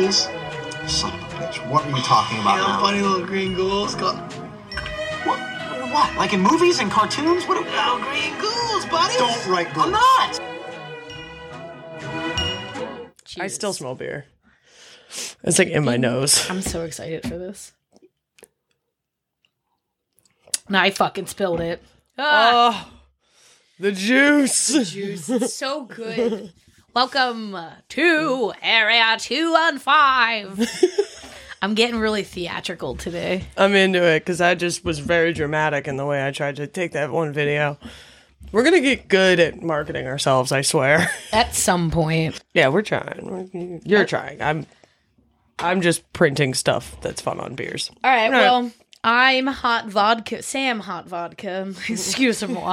is? Son of a bitch. What are you talking about now? Funny little green ghouls. What? Like in movies and cartoons? What? No, green ghouls, buddy. Don't write ghouls. I'm not. I still smell beer. It's like in my nose. I'm so excited for this. No, I fucking spilled it. Oh, the juice. Juice. It's so good. Welcome to Area 215. I'm getting really theatrical today. I'm into it because I just was very dramatic in the way I tried to take that one video. We're going to get good at marketing ourselves, I swear. At some point. Yeah, we're trying. You're trying. I'm just printing stuff that's fun on beers. All right, well, I'm Hot Vodka. Sam Hot Vodka. Excuse-moi.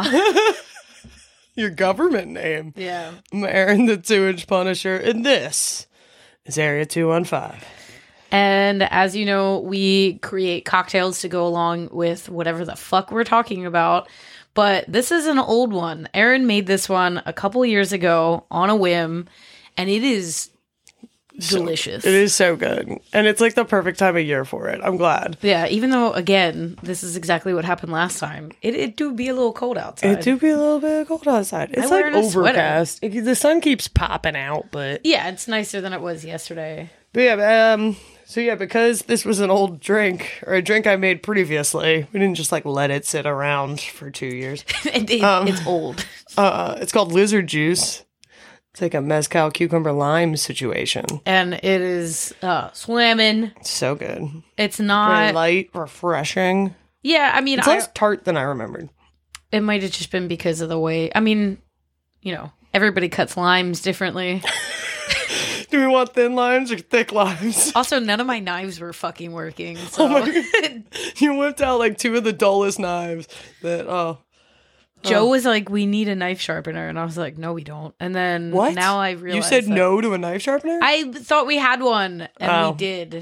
Your government name. Yeah. I'm Aaron the 2-inch Punisher, and this is Area 215. And as you know, we create cocktails to go along with whatever the fuck we're talking about. But this is an old one. Aaron made this one a couple years ago on a whim, and it is delicious. It is so good. And it's like the perfect time of year for it. I'm glad. Yeah, even though, again, this is exactly what happened last time. It do be a little cold outside. It do be a little bit cold outside. It's like overcast. The sun keeps popping out, but... Yeah, it's nicer than it was yesterday. But yeah, because this was an old drink, or a drink I made previously, we didn't just like let it sit around for 2 years. It's old. It's called Lizard Juice. It's like a mezcal cucumber lime situation. And it is slamming. It's so good. It's not... Very light, refreshing. Yeah, I mean... It's less tart than I remembered. It might have just been because of the way... I mean, you know, everybody cuts limes differently. Do we want thin limes or thick limes? Also, none of my knives were fucking working. So. Oh my God. You whipped out like two of the dullest knives that, Joe was like, we need a knife sharpener. And I was like, no, we don't. And then now I realized you said no to a knife sharpener? I thought we had one, and we did.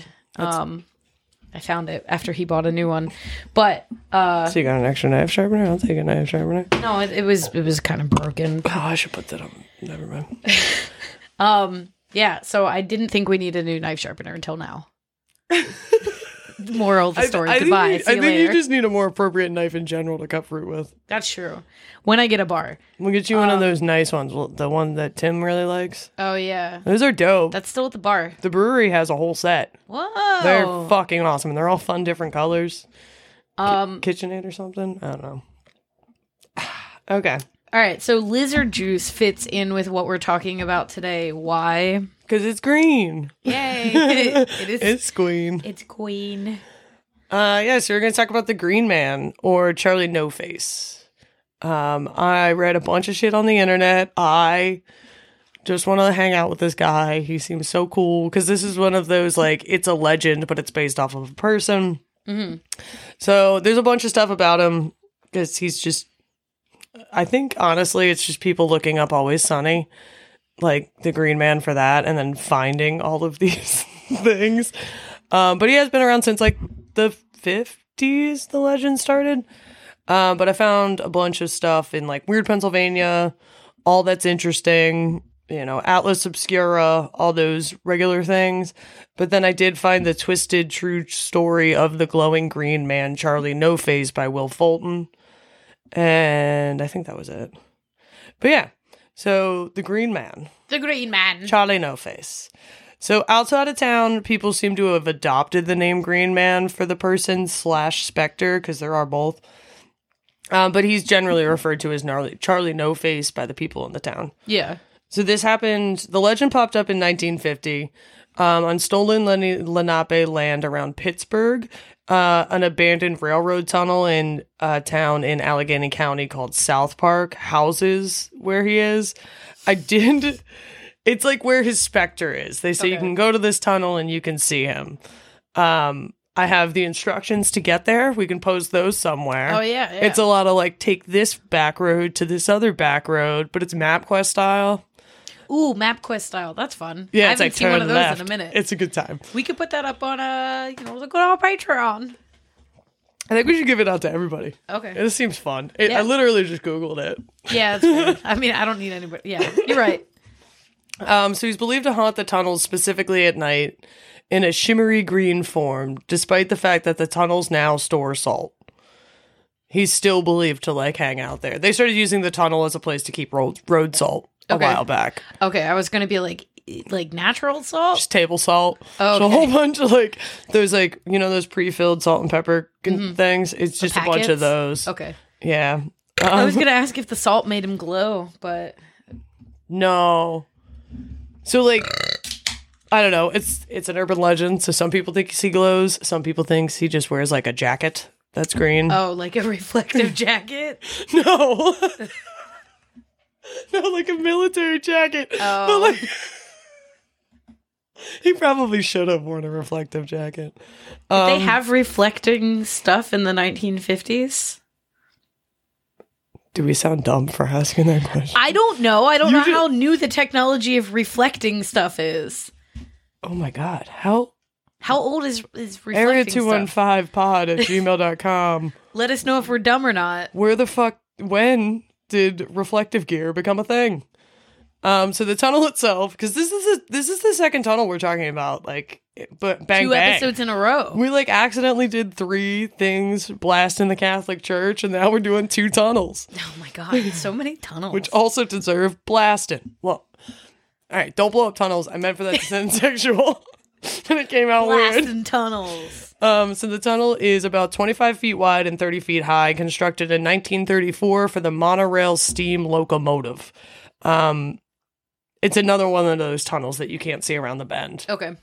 I found it after he bought a new one. But so you got an extra knife sharpener? I'll take a knife sharpener. No, it was kind of broken. Oh, I should put that on. Never mind. Yeah, so I didn't think we need a new knife sharpener until now. Moral of the story. Goodbye. See you later. You just need a more appropriate knife in general to cut fruit with. That's true. When I get a bar. We'll get you one of those nice ones. The one that Tim really likes. Oh, yeah. Those are dope. That's still at the bar. The brewery has a whole set. Whoa. They're fucking awesome. And they're all fun, different colors. KitchenAid or something? I don't know. Okay. All right. So Lizard Juice fits in with what we're talking about today. Why? Because it's green. Yay. It is. It's green. It's green. So we're going to talk about the Green Man, or Charlie No Face. I read a bunch of shit on the internet. I just want to hang out with this guy. He seems so cool, because this is one of those, like, it's a legend, but it's based off of a person. Mm-hmm. So there's a bunch of stuff about him, because he's just, I think, honestly, it's just people looking up Always Sunny, like the Green Man for that, and then finding all of these things. But he has been around since like the 50s, the legend started. But I found a bunch of stuff in like Weird Pennsylvania, All That's Interesting, Atlas Obscura, all those regular things. But then I did find the twisted true story of the glowing green man, Charlie No Face, by Will Fulton. And I think that was it. But yeah. So, the Green Man. The Green Man. Charlie No Face. So, outside of town, people seem to have adopted the name Green Man for the person / specter, because there are both. But he's generally referred to as Charlie No Face by the people in the town. Yeah. So, this happened, the legend popped up in 1950 on stolen Lenape land around Pittsburgh. An abandoned railroad tunnel in a town in Allegheny County called South Park houses where he is. It's like where his specter is. They say you can go to this tunnel and you can see him. I have the instructions to get there. We can post those somewhere. Oh, yeah. It's a lot of like, take this back road to this other back road, but it's MapQuest style. Ooh, MapQuest style. That's fun. Yeah, I it's haven't like seen one of those left. in a minute. It's a good time. We could put that up on the good old Patreon. I think we should give it out to everybody. Okay. It seems fun. Yeah. I literally just Googled it. Yeah, that's fair. I mean, I don't need anybody. Yeah, you're right. So he's believed to haunt the tunnels specifically at night in a shimmery green form, despite the fact that the tunnels now store salt. He's still believed to like hang out there. They started using the tunnel as a place to keep road salt a while back. Okay, I was gonna be like natural salt, Just table salt. Oh, So a okay. whole bunch of like there's like those pre-filled salt and pepper things. It's just a bunch packets? of those. Okay. Yeah. I was gonna ask if the salt made him glow, but No. So like I don't know. It's an urban legend. So some people think he glows. Some people think he just wears like a jacket that's green. oh, like a reflective jacket. No. No, like a military jacket. Oh. But like he probably should have worn a reflective jacket. They have reflecting stuff in the 1950s. Do we sound dumb for asking that question? I don't know. I don't You know ju- how new the technology of reflecting stuff is. Oh my god. How How old is reflecting Area stuff? 215pod@gmail.com. Let us know if we're dumb or not. Where the fuck when did reflective gear become a thing? So the tunnel itself, because this is the second tunnel we're talking about, like, but bang Two bang. episodes in a row. We like accidentally did 3 things blast in the Catholic Church, and now we're doing 2 tunnels, Oh my god, so many tunnels. which also deserve blasting. Well, all right, don't blow up tunnels. I meant for that to sound sexual, and it came out weird. Blasting tunnels. So the tunnel is about 25 feet wide and 30 feet high, constructed in 1934 for the monorail steam locomotive. It's another one of those tunnels that you can't see around the bend. Okay.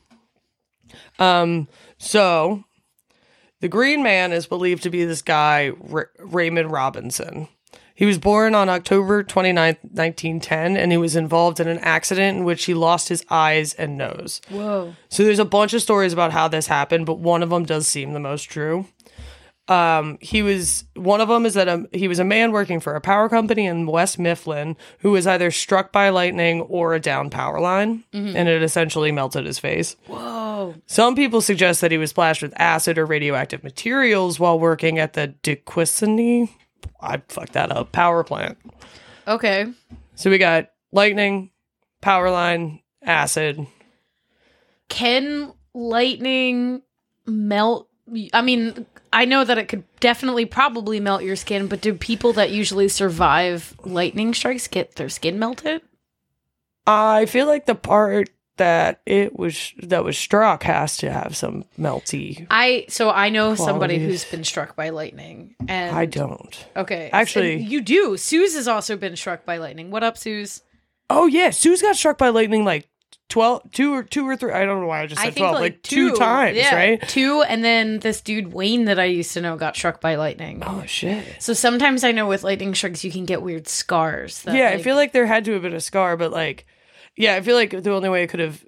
So the Green Man is believed to be this guy, Raymond Robinson. He was born on October 29th, 1910, and he was involved in an accident in which he lost his eyes and nose. Whoa. So there's a bunch of stories about how this happened, but one of them does seem the most true. One of them is that he was a man working for a power company in West Mifflin who was either struck by lightning or a down power line, and it essentially melted his face. Whoa. Some people suggest that he was splashed with acid or radioactive materials while working at the DeQuisinny, I fucked that up, power plant. Okay. So we got lightning, power line, acid. Can lightning melt? I mean, I know that it could definitely probably melt your skin, but do people that usually survive lightning strikes get their skin melted? I feel like the part that was struck has to have some melty. I know somebody Qualities. who's been struck by lightning, and I don't. Okay, Actually- and you do. Suze has also been struck by lightning. What up, Suze? Oh yeah, Sue's got struck by lightning like 2 or 3. I don't know why I just said 12. Like 2 times, yeah, right? 2, and then this dude Wayne that I used to know got struck by lightning. Oh shit. So sometimes I know with lightning strikes you can get weird scars. That, Yeah, I feel like there had to have been a scar, but like, yeah, I feel like the only way it could have,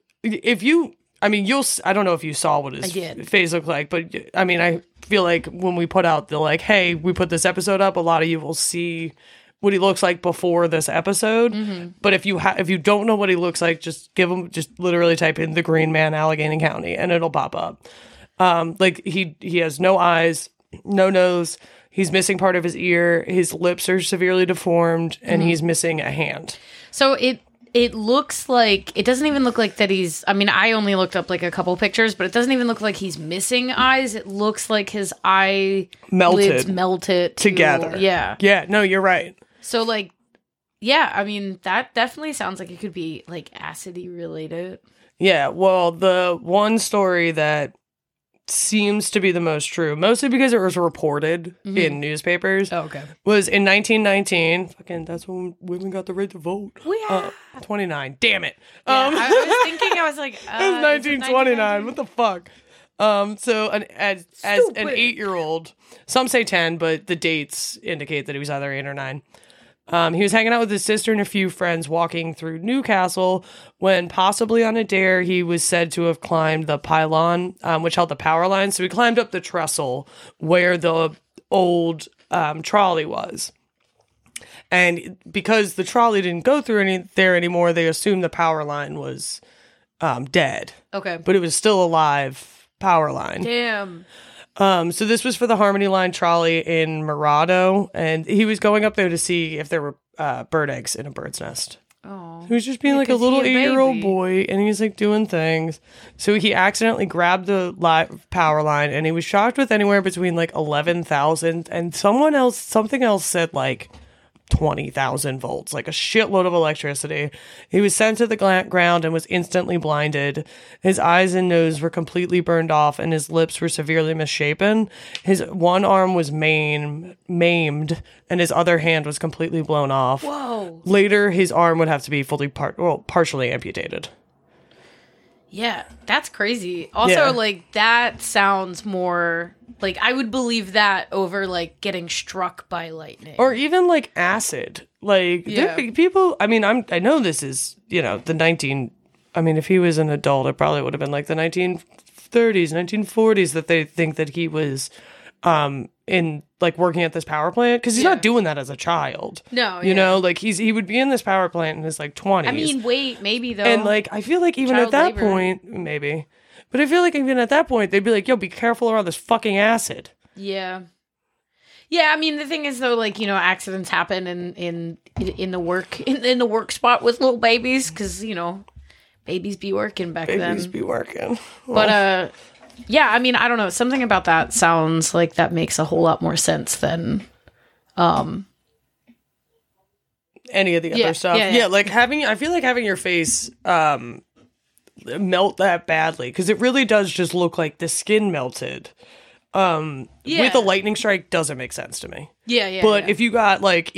I don't know if you saw what his I did. face looked like, but I mean, I feel like when we put out the like, hey, we put this episode up, a lot of you will see what he looks like before this episode. Mm-hmm. But if you don't know what he looks like, just literally type in the Green Man, Allegheny County, and it'll pop up. Like he has no eyes, no nose. He's missing part of his ear. His lips are severely deformed, and he's missing a hand. So it looks like, it doesn't even look like that he's, I mean, I only looked up like a couple pictures, but it doesn't even look like he's missing eyes. It looks like his eye lids melted together. Yeah. Yeah, no, you're right. So like, yeah, I mean, that definitely sounds like it could be like acidy related. Yeah, well, the one story that seems to be the most true, mostly because it was reported in newspapers, Oh, okay. was in 1919. Fucking, that's when women got the right to vote. Yeah. 29. Damn it. I was thinking, I was like, It was 1929. What the fuck? So as an Stupid. 8-year-old, some say 10, but the dates indicate that he was either 8 or 9. He was hanging out with his sister and a few friends walking through Newcastle when, possibly on a dare, he was said to have climbed the pylon, which held the power line. So he climbed up the trestle where the old trolley was. And because the trolley didn't go through there anymore, they assumed the power line was dead. Okay. But it was still a live power line. Damn. So this was for the Harmony Line trolley in Murado, and he was going up there to see if there were bird eggs in a bird's nest. Oh. He was just being like a 'cause little he a 8-year-old baby. boy, and he's like doing things. So he accidentally grabbed the power line, and he was shocked with anywhere between like 11,000 and something else said like 20,000 volts, like a shitload of electricity. He was sent to the ground and was instantly blinded. His eyes and nose were completely burned off, and his lips were severely misshapen. His one arm was maimed, and his other hand was completely blown off. Whoa. Later, his arm would have to be partially amputated. Yeah, that's crazy. Also, Yeah. like, that sounds more like I would believe that over like getting struck by lightning. Or even like acid. Like Yeah. people. I mean, I know this is I mean, if he was an adult, it probably would have been like the 1930s, 1940s that they think that he was in like working at this power plant, because he's Yeah. not doing that as a child. No, you yeah. know, like he would be in this power plant in his like 20s. I mean, wait, maybe though. and like I feel like even Child at that labor. point, maybe. But I feel like even at that point, they'd be like, "Yo, be careful around this fucking acid." Yeah. Yeah, I mean the thing is though, like, you know, accidents happen in the work spot with little babies, because, you know, babies be working back Babies then. be working. But yeah, I mean, I don't know. Something about that sounds like that makes a whole lot more sense than any of the Yeah, other stuff. yeah, Yeah, yeah. like I feel like having your face melt that badly, because it really does just look like the skin melted. Yeah. With a lightning strike doesn't make sense to me. yeah. But if you got like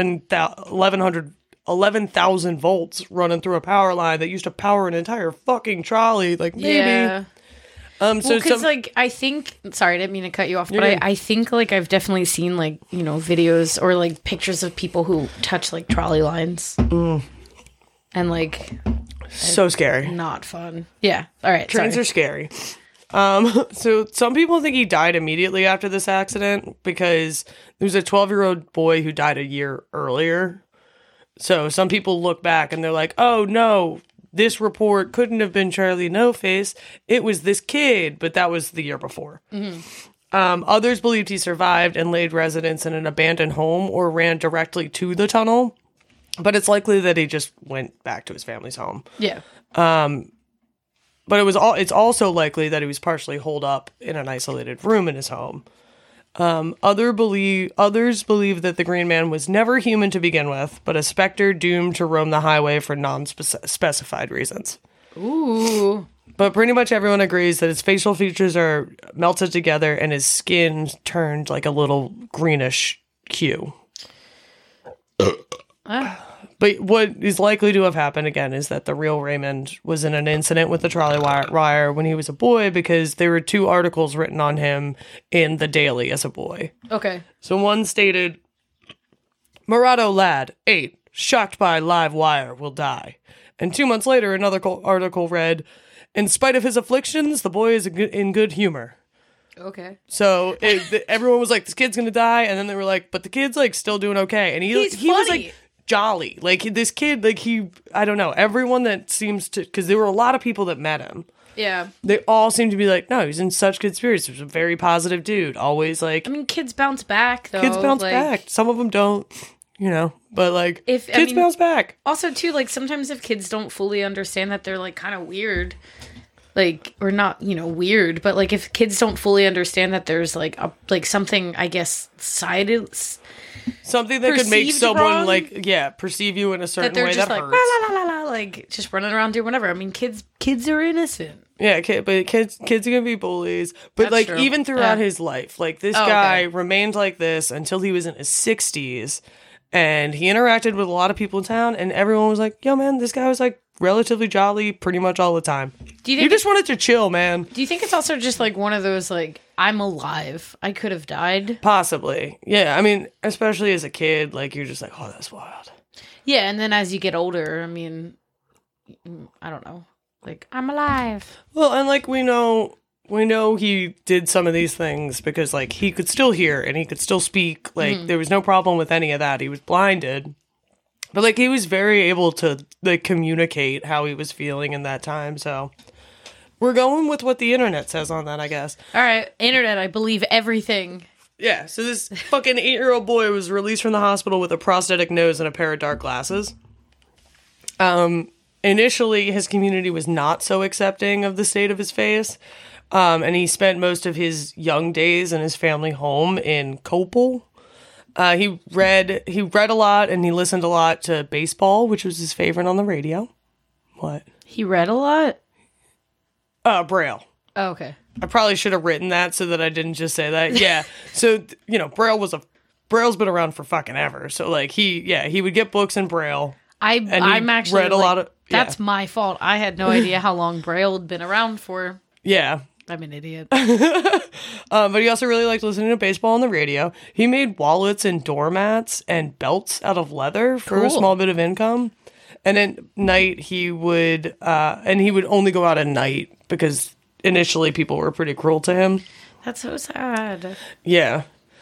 11,000 volts running through a power line that used to power an entire fucking trolley, like maybe. yeah. So Well, because some, like I think, sorry, I didn't mean to cut you off, You're but good. I think like I've definitely seen like, you know, videos or like pictures of people who touch like trolley lines, and like so scary. not fun. Yeah. All right. Trains sorry. are scary. So some people think he died immediately after this accident because there was a 12-year-old boy who died a year earlier. So some people look back and they're like, "Oh no, this report couldn't have been Charlie No Face. It was this kid," but that was the year before. Others believed he survived and laid residence in an abandoned home or ran directly to the tunnel. But it's likely that he just went back to his family's home. Yeah. But it's also likely that he was partially holed up in an isolated room in his home. Others believe that the Green Man was never human to begin with, but a specter doomed to roam the highway for non-specified reasons. Ooh. But pretty much everyone agrees that his facial features are melted together and his skin turned like a little greenish hue. But what is likely to have happened again is that the real Raymond was in an incident with the trolley wire when he was a boy, because there were 2 articles written on him in the Daily as a boy. Okay. So one stated, "Murado lad, 8, shocked by live wire, will die." And 2 months later, another article read, "In spite of his afflictions, the boy is in good humor." Okay. So everyone was like, "This kid's gonna die," and then they were like, "But the kid's like still doing okay," and he was funny. like jolly, like this kid, like I don't know, everyone that seems to, because there were a lot of people that met him, Yeah. they all seem to be like, no, he's in such good spirits. He was a very positive dude, always like I mean, kids bounce back though. kids bounce like, back. Some of them don't, you know, but like kids bounce back. Also, too, like sometimes if kids don't fully understand that they're like kind of weird, like, or not, you know, weird, but like if kids don't fully understand that there's like something, I guess, Something that could make perceived someone wrong? like perceive you in a that certain they're way just that like hurts. la la la la la, like just running around doing whatever. I mean, kids are innocent. Yeah, but kids are gonna be bullies. But That's like true. even throughout Yeah. his life, like this Oh, guy okay. remained like this until he was in his 60s, and he interacted with a lot of people in town, and everyone was like, "Yo, man, this guy was like relatively jolly pretty much all the time. Do you He think? just wanted to chill, man." Do you think it's also just like one of those like I'm alive, I could have died? Possibly, yeah. I mean, especially as a kid, like you're just like, "Oh, that's wild." Yeah, and then as you get older, I mean, I don't know, like I'm alive. Well, and like we know he did some of these things because like he could still hear and he could still speak. Like there was no problem with any of that. He was blinded, but like he was very able to like communicate how he was feeling in that time. So we're going with what the internet says on that, I guess. All right, internet, I believe everything. Yeah. So this fucking 8-year-old boy was released from the hospital with a prosthetic nose and a pair of dark glasses. Initially, his community was not so accepting of the state of his face, and he spent most of his young days in his family home in Copel. He read a lot, and he listened a lot to baseball, which was his favorite on the radio. What? He read a lot? Braille. Oh, okay. I probably should have written that so that I didn't just say that. Yeah. So, Braille's been around for fucking ever. So, like, he would get books in Braille. I'm actually read a lot of. That's my fault. I had no idea how long Braille had been around for. Yeah. I'm an idiot. But he also really liked listening to baseball on the radio. He made wallets and doormats and belts out of leather for a small bit of income. And at night he would only go out at night because initially people were pretty cruel to him. That's so sad. Yeah.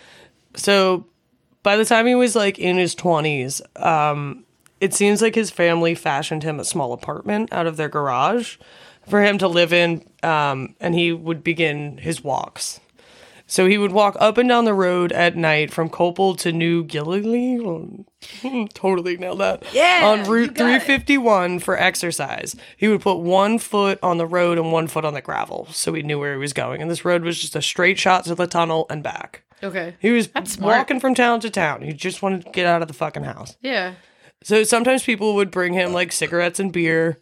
So by the time he was like in his 20s, it seems like his family fashioned him a small apartment out of their garage for him to live in, and he would begin his walks. So he would walk up and down the road at night from Copel to New Galilee. Totally nailed that. Yeah, on Route 351 for exercise. He would put 1 foot on the road and 1 foot on the gravel, so he knew where he was going. And this road was just a straight shot to the tunnel and back. Okay. He was walking from town to town. He just wanted to get out of the fucking house. Yeah. So sometimes people would bring him like cigarettes and beer.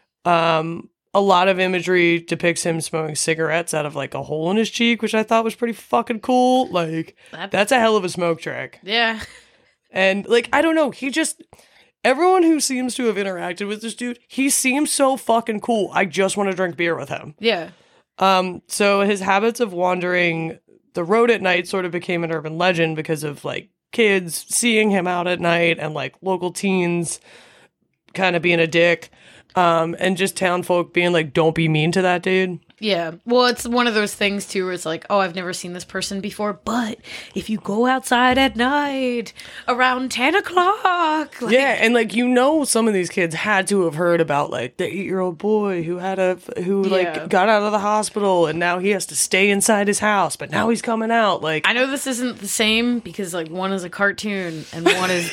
A lot of imagery depicts him smoking cigarettes out of like a hole in his cheek, which I thought was pretty fucking cool. Like, that's a hell of a smoke trick. Yeah. And like, I don't know. Everyone who seems to have interacted with this dude, he seems so fucking cool. I just want to drink beer with him. Yeah. So his habits of wandering the road at night sort of became an urban legend because of like kids seeing him out at night and like local teens kind of being a dick. And just town folk being like, don't be mean to that dude. Yeah. Well, it's one of those things too where it's like, oh, I've never seen this person before, but if you go outside at night around 10 o'clock. Like, yeah, and like, some of these kids had to have heard about like the 8-year-old boy who got out of the hospital and now he has to stay inside his house, but now he's coming out. Like, I know this isn't the same because like one is a cartoon and one is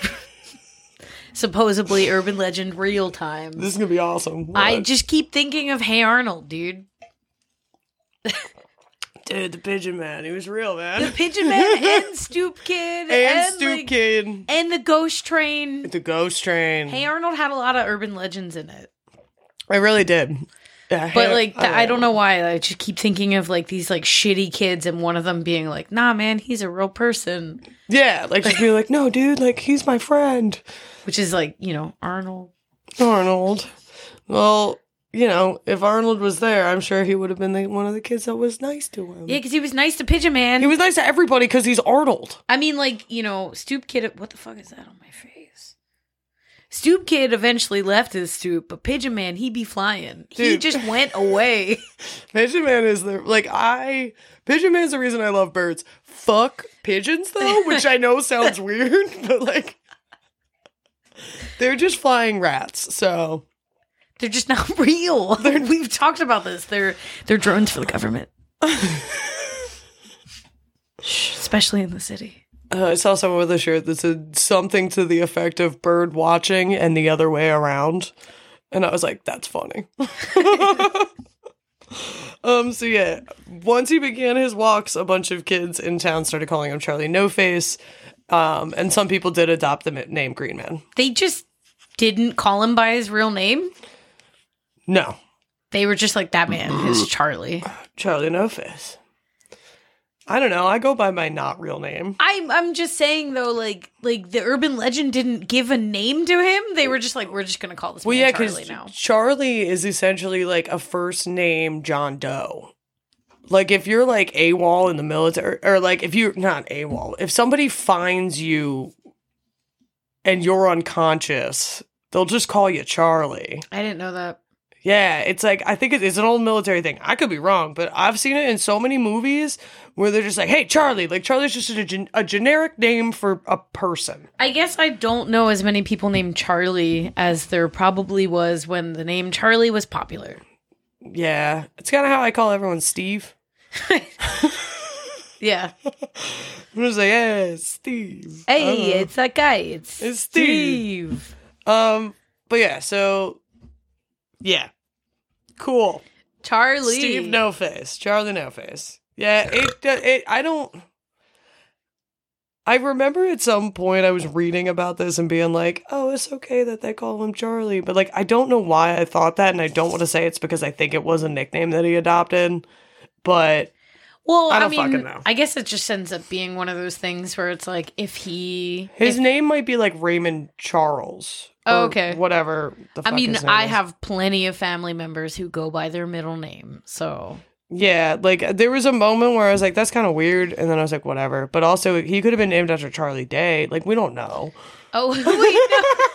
supposedly urban legend real time. This is gonna be awesome. What? I just keep thinking of Hey Arnold, dude. Dude, the Pigeon Man. He was real, man. The Pigeon Man and Stoop Kid. And Stoop Kid. And the Ghost Train. The Ghost Train. Hey Arnold had a lot of urban legends in it. I really did. Yeah, but like, I don't know why. I just keep thinking of like these like shitty kids and one of them being like, nah, man, he's a real person. Yeah, like just be like, no, dude, like he's my friend. Which is like, Arnold. Arnold. Well, if Arnold was there, I'm sure he would have been one of the kids that was nice to him. Yeah, because he was nice to Pigeon Man. He was nice to everybody because he's Arnold. I mean, like, Stoop Kid. What the fuck is that on my face? Stoop Kid eventually left his stoop, but Pigeon Man, he be flying. Dude. He just went away. Pigeon Man is Pigeon Man's the reason I love birds. Fuck pigeons, though, which I know sounds weird, but like, they're just flying rats, so. They're just not real. We've talked about this. They're drones for the government. Especially in the city. I saw someone with a shirt that said something to the effect of bird watching and the other way around. And I was like, that's funny. So yeah, once he began his walks, a bunch of kids in town started calling him Charlie No Face. And some people did adopt the name Green Man. They just didn't call him by his real name? No. They were just like, that man is Charlie. Charlie No Face. I don't know. I go by my not real name. I'm just saying though, like the urban legend didn't give a name to him. They were just like, we're just gonna call this man Charlie now. Charlie is essentially like a first name John Doe. Like if you're like AWOL in the military, or like if you're not AWOL, if somebody finds you and you're unconscious, they'll just call you Charlie. I didn't know that. Yeah, it's like, I think it's an old military thing. I could be wrong, but I've seen it in so many movies where they're just like, hey, Charlie. Like, Charlie's just a generic name for a person. I guess I don't know as many people named Charlie as there probably was when the name Charlie was popular. Yeah, it's kind of how I call everyone Steve. Yeah. I'm just like, hey, Steve. Hey, it's that guy. It's Steve. But yeah, so yeah. Cool. Charlie. Steve No Face. Charlie No Face. Yeah, I remember at some point I was reading about this and being like, oh, it's okay that they call him Charlie. But, like, I don't know why I thought that, and I don't want to say it's because I think it was a nickname that he adopted. But, well, I don't fucking know. I guess it just ends up being one of those things where it's like, His name might be, like, Raymond Charles. Oh, okay. Whatever the fuck his name I is. have plenty of family members who go by their middle name, so... Yeah, like, there was a moment where I was like, that's kind of weird, and then I was like, whatever. But also, he could have been named after Charlie Day. Like, we don't know. Oh, wait, no.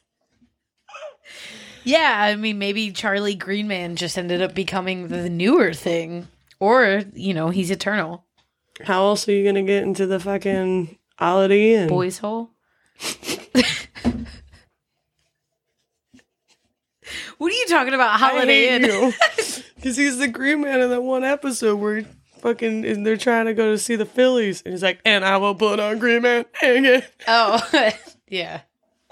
Yeah, I mean, maybe Charlie Greenman just ended up becoming the newer thing. Or, you know, he's eternal. How else are you going to get into the fucking holiday? And Boys Hole? What are you talking about, Holiday Inn? Because he's the Green Man in that one episode where fucking they're trying to go to see the Phillies. And he's like, and I will put on Green Man. Oh, yeah.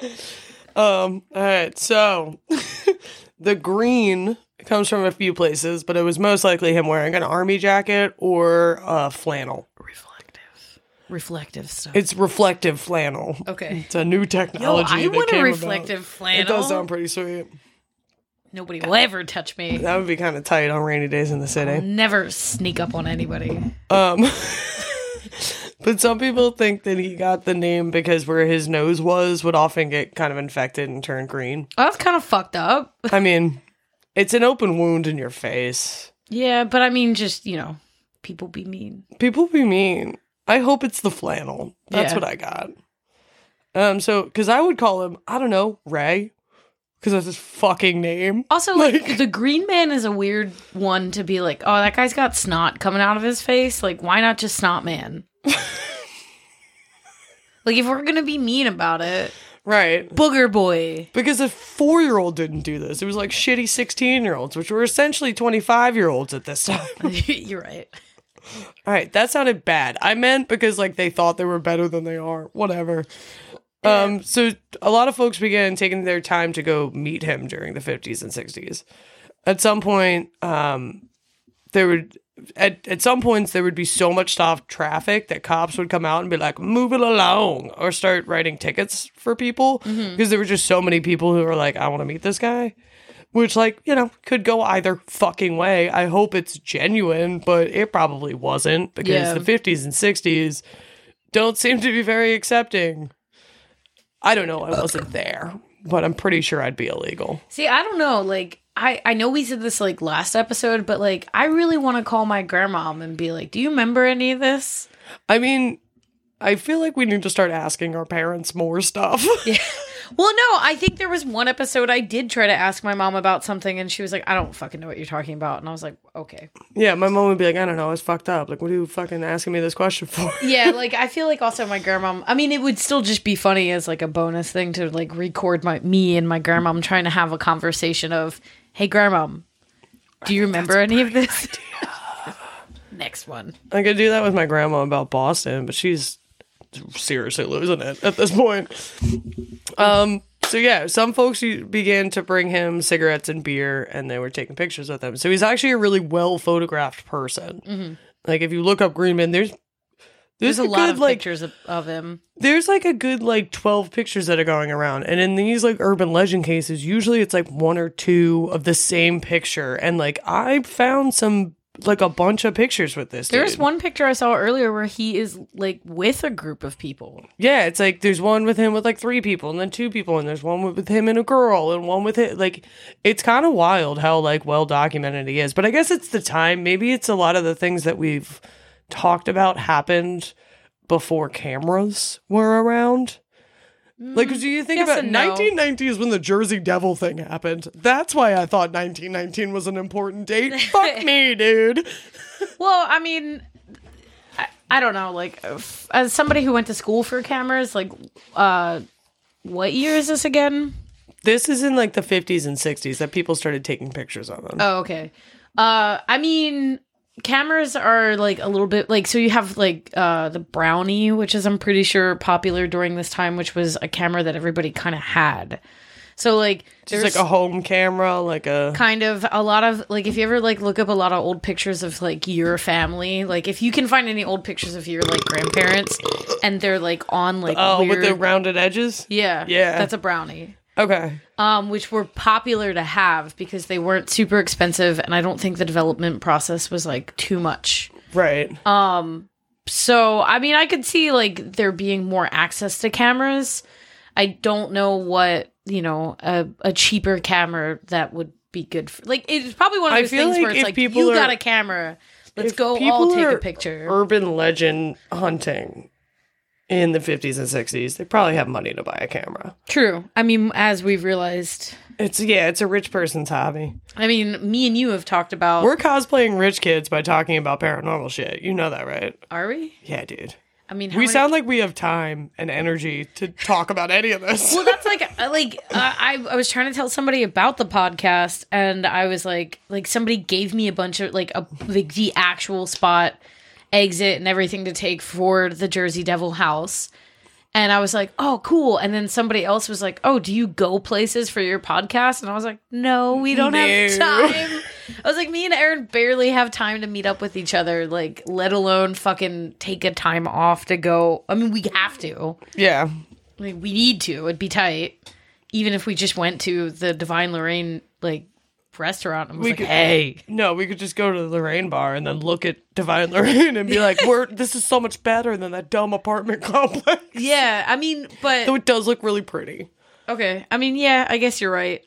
All right, so the green comes from a few places, but it was most likely him wearing an army jacket or flannel. Reflective stuff. It's reflective flannel. Okay. It's a new technology. I want that a came reflective about. flannel. It does sound pretty sweet. Nobody will ever touch me. That would be kind of tight on rainy days in the city. I'll never sneak up on anybody. But some people think that he got the name because where his nose would often get kind of infected and turn green. Oh, that's kind of fucked up. I mean, it's an open wound in your face. Yeah, but I mean, just, you know, people be mean. People be mean. I hope it's the flannel. That's what I got. So, because I would call him, I don't know, Ray. Because that's his fucking name. Also, like, the Green Man is a weird one to be like, oh, that guy's got snot coming out of his face. Like, why not just Snot Man? Like, if we're going to be mean about it. Right. Booger Boy. Because a 4-year-old didn't do this. It was like shitty 16-year-olds, which were essentially 25-year-olds at this time. You're right. All right, that sounded bad. I meant because, like, they thought they were better than they are. Whatever. So a lot of folks began taking their time to go meet him during the 50s and 60s. At some point, there would be so much stopped traffic that cops would come out and be like, move it along, or start writing tickets for people because there were just so many people who were like, I want to meet this guy, which, like, you know, could go either fucking way. I hope it's genuine, but it probably wasn't because the 50s and 60s don't seem to be very accepting. I don't know. I wasn't there, but I'm pretty sure I'd be illegal. See, I don't know. Like, I know we said this, like, last episode, but, like, I really want to call my grandma and be like, do you remember any of this? I mean, I feel like we need to start asking our parents more stuff. Yeah. Well, no, I think there was one episode I did try to ask my mom about something, and she was like, I don't fucking know what you're talking about. And I was like, okay. Yeah, my mom would be like, I don't know, it's fucked up. Like, what are you fucking asking me this question for? Yeah, like, I feel like also my grandmom, I mean, it would still just be funny as, like, a bonus thing to, like, record me and my grandmom trying to have a conversation of, hey, grandmom, do you remember any of this? Next one. I could do that with my grandma about Boston, but she's seriously losing it at this point. So yeah, some folks began to bring him cigarettes and beer, and they were taking pictures with him. So he's actually a really well photographed person. Mm-hmm. Like, if you look up Greenman, there's a lot of pictures of him. There's like a good 12 pictures that are going around, and in these like urban legend cases, usually it's like one or two of the same picture. And like, I found some, like, a bunch of pictures with this There's dude. one picture I saw earlier where he is, like, with a group of people. Yeah, it's like there's one with him with like 3 people, and then 2 people, and there's one with him and a girl, and one with it. Like, it's kind of wild how, like, well documented he is. But I guess it's the time. Maybe it's a lot of the things that we've talked about happened before cameras were around. Like, do you think about 1990 is when the Jersey Devil thing happened? That's why I thought 1919 was an important date. Fuck me, dude. Well, I mean, I don't know. Like, as somebody who went to school for cameras, like, what year is this again? This is in like the 50s and 60s that people started taking pictures of them. Oh, okay. I mean, cameras are like a little bit like, so you have like the Brownie, which is, I'm pretty sure, popular during this time, which was a camera that everybody kind of had. So like Just there's like a home camera, like a... kind of a lot of like, if you ever like look up a lot of old pictures of like your family, like if you can find any old pictures of your like grandparents and they're like on like weird... with the rounded edges? Yeah. That's a brownie. Okay. Which were popular to have because they weren't super expensive, and I don't think the development process was like too much. Right. So I mean, I could see like there being more access to cameras. I don't know what, you know, a cheaper camera that would be good for. Like, it's probably one of those things where it's like, you got a camera, let's go all take a picture. Urban legend hunting in the 50s and 60s, they probably have money to buy a camera. True. I mean, as we've realized, it's a rich person's hobby. I mean, me and you have talked about... We're cosplaying rich kids by talking about paranormal shit. You know that, right? Are we? Yeah, dude. I mean, we sound like we have time and energy to talk about any of this. Well, that's I was trying to tell somebody about the podcast, and I was like somebody gave me a bunch of like the actual spot, exit, and everything to take for the Jersey Devil house. And I was like, oh, cool. And then somebody else was like, oh, do you go places for your podcast? And I was like, no, we don't have time. I was like, me and Aaron barely have time to meet up with each other, like, let alone fucking take a time off to go. I mean, we have to. Yeah. I mean, we need to. It'd be tight. Even if we just went to the Divine Lorraine, like, restaurant and was hey. No, we could just go to the Lorraine bar and then look at Divine Lorraine and be like, this is so much better than that dumb apartment complex. Yeah, I mean, but... Though it does look really pretty. Okay, I mean, yeah, I guess you're right.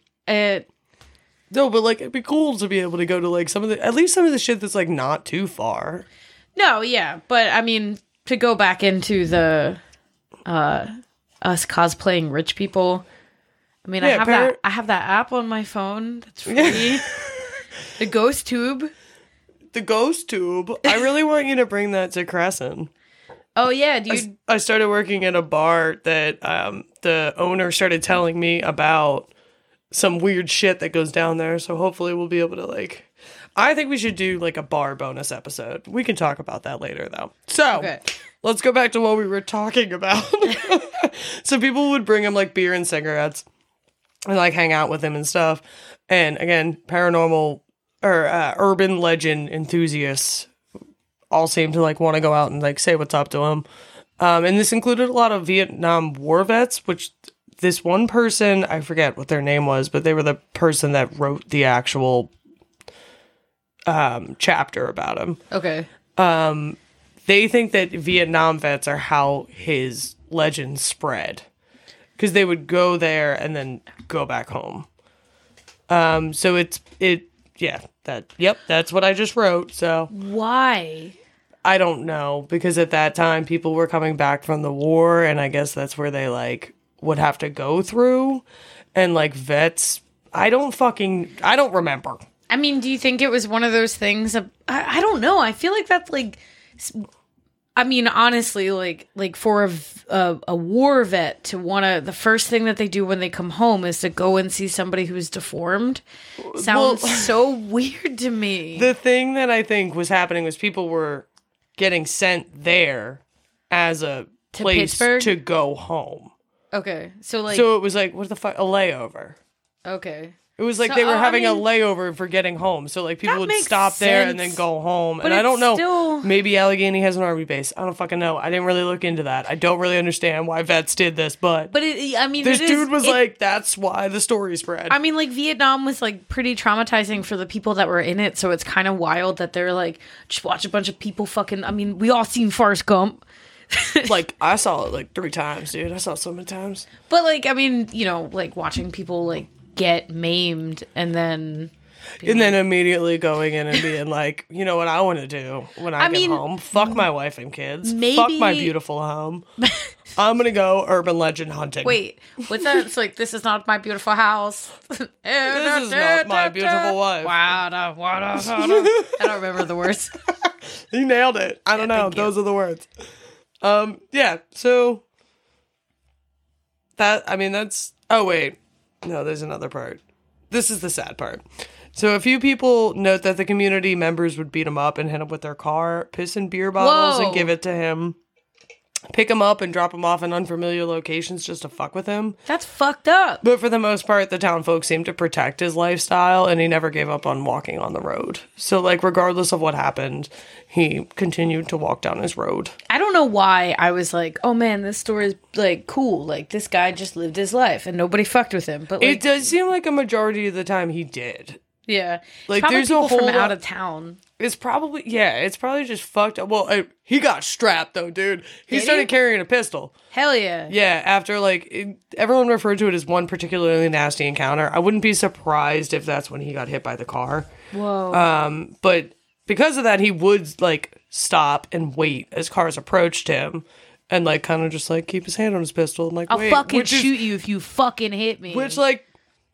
No, but, like, it'd be cool to be able to go to, like, at least some of the shit that's, like, not too far. No, yeah, but, I mean, to go back into the, us cosplaying rich people... I mean, I have that app on my phone that's free. The Ghost Tube. The Ghost Tube. I really want you to bring that to Crescent. Oh, yeah, dude. I started working at a bar that the owner started telling me about some weird shit that goes down there. So hopefully we'll be able to, like... I think we should do, like, a bar bonus episode. We can talk about that later, though. So, Let's go back to what we were talking about. So people would bring him, like, beer and cigarettes. And, like, hang out with him and stuff. And, again, paranormal or urban legend enthusiasts all seem to, like, want to go out and, like, say what's up to him. And this included a lot of Vietnam War vets, which this one person, I forget what their name was, but they were the person that wrote the actual chapter about him. Okay. They think that Vietnam vets are how his legend spread. Because they would go there and then go back home. So that's what I just wrote. So why? I don't know, because at that time people were coming back from the war, and I guess that's where they like would have to go through, and like vets. I don't remember. I mean, do you think it was one of those things? I don't know. I feel like that's like. I mean, honestly, like for a war vet to want to, the first thing that they do when they come home is to go and see somebody who's deformed. Sounds so weird to me. The thing that I think was happening was people were getting sent there as a place to go home. Okay, so it was like, what the fuck, a layover. Okay. It was like they were having a layover for getting home. So, like, people would stop there and then go home. But and I don't know. Maybe Allegheny has an army base. I don't fucking know. I didn't really look into that. I don't really understand why vets did this. But this dude was like, that's why the story spread. I mean, like, Vietnam was, like, pretty traumatizing for the people that were in it. So it's kind of wild that they're, like, just watch a bunch of people fucking... I mean, we all seen Forrest Gump. Like, I saw it, like, 3 times, dude. I saw it so many times. But, like, I mean, you know, like, watching people, like, get maimed and then immediately going in and being like, you know what I want to do when I get home? Fuck my wife and kids. Fuck my beautiful home. I'm gonna go urban legend hunting. Wait, what's that? It's like, this is not my beautiful house. This is not my beautiful wife. I don't remember the words. You nailed it. I don't know. Those are the words. Yeah. So that's. Oh wait. No, there's another part. This is the sad part. So a few people note that the community members would beat him up and hit him with their car, piss in beer bottles, and give it to him. pick him up and drop him off in unfamiliar locations just to fuck with him. That's fucked up. But for the most part, the town folks seemed to protect his lifestyle, and he never gave up on walking on the road. So, like, regardless of what happened, he continued to walk down his road. I don't know why I was like, oh man, this story is like cool. Like, this guy just lived his life and nobody fucked with him. But like, It does seem like a majority of the time he did. yeah, Like, probably there's a people from whole out lot- of town. It's probably just fucked up. Well, he got strapped, though, dude. He Did started he? carrying a pistol. Hell yeah. Yeah, after, like, everyone referred to it as one particularly nasty encounter. I wouldn't be surprised if that's when he got hit by the car. Whoa. But because of that, he would, like, stop and wait as cars approached him and, like, kind of just, like, keep his hand on his pistol. I'm like, I'll wait, fucking which is- shoot you if you fucking hit me. Which, like,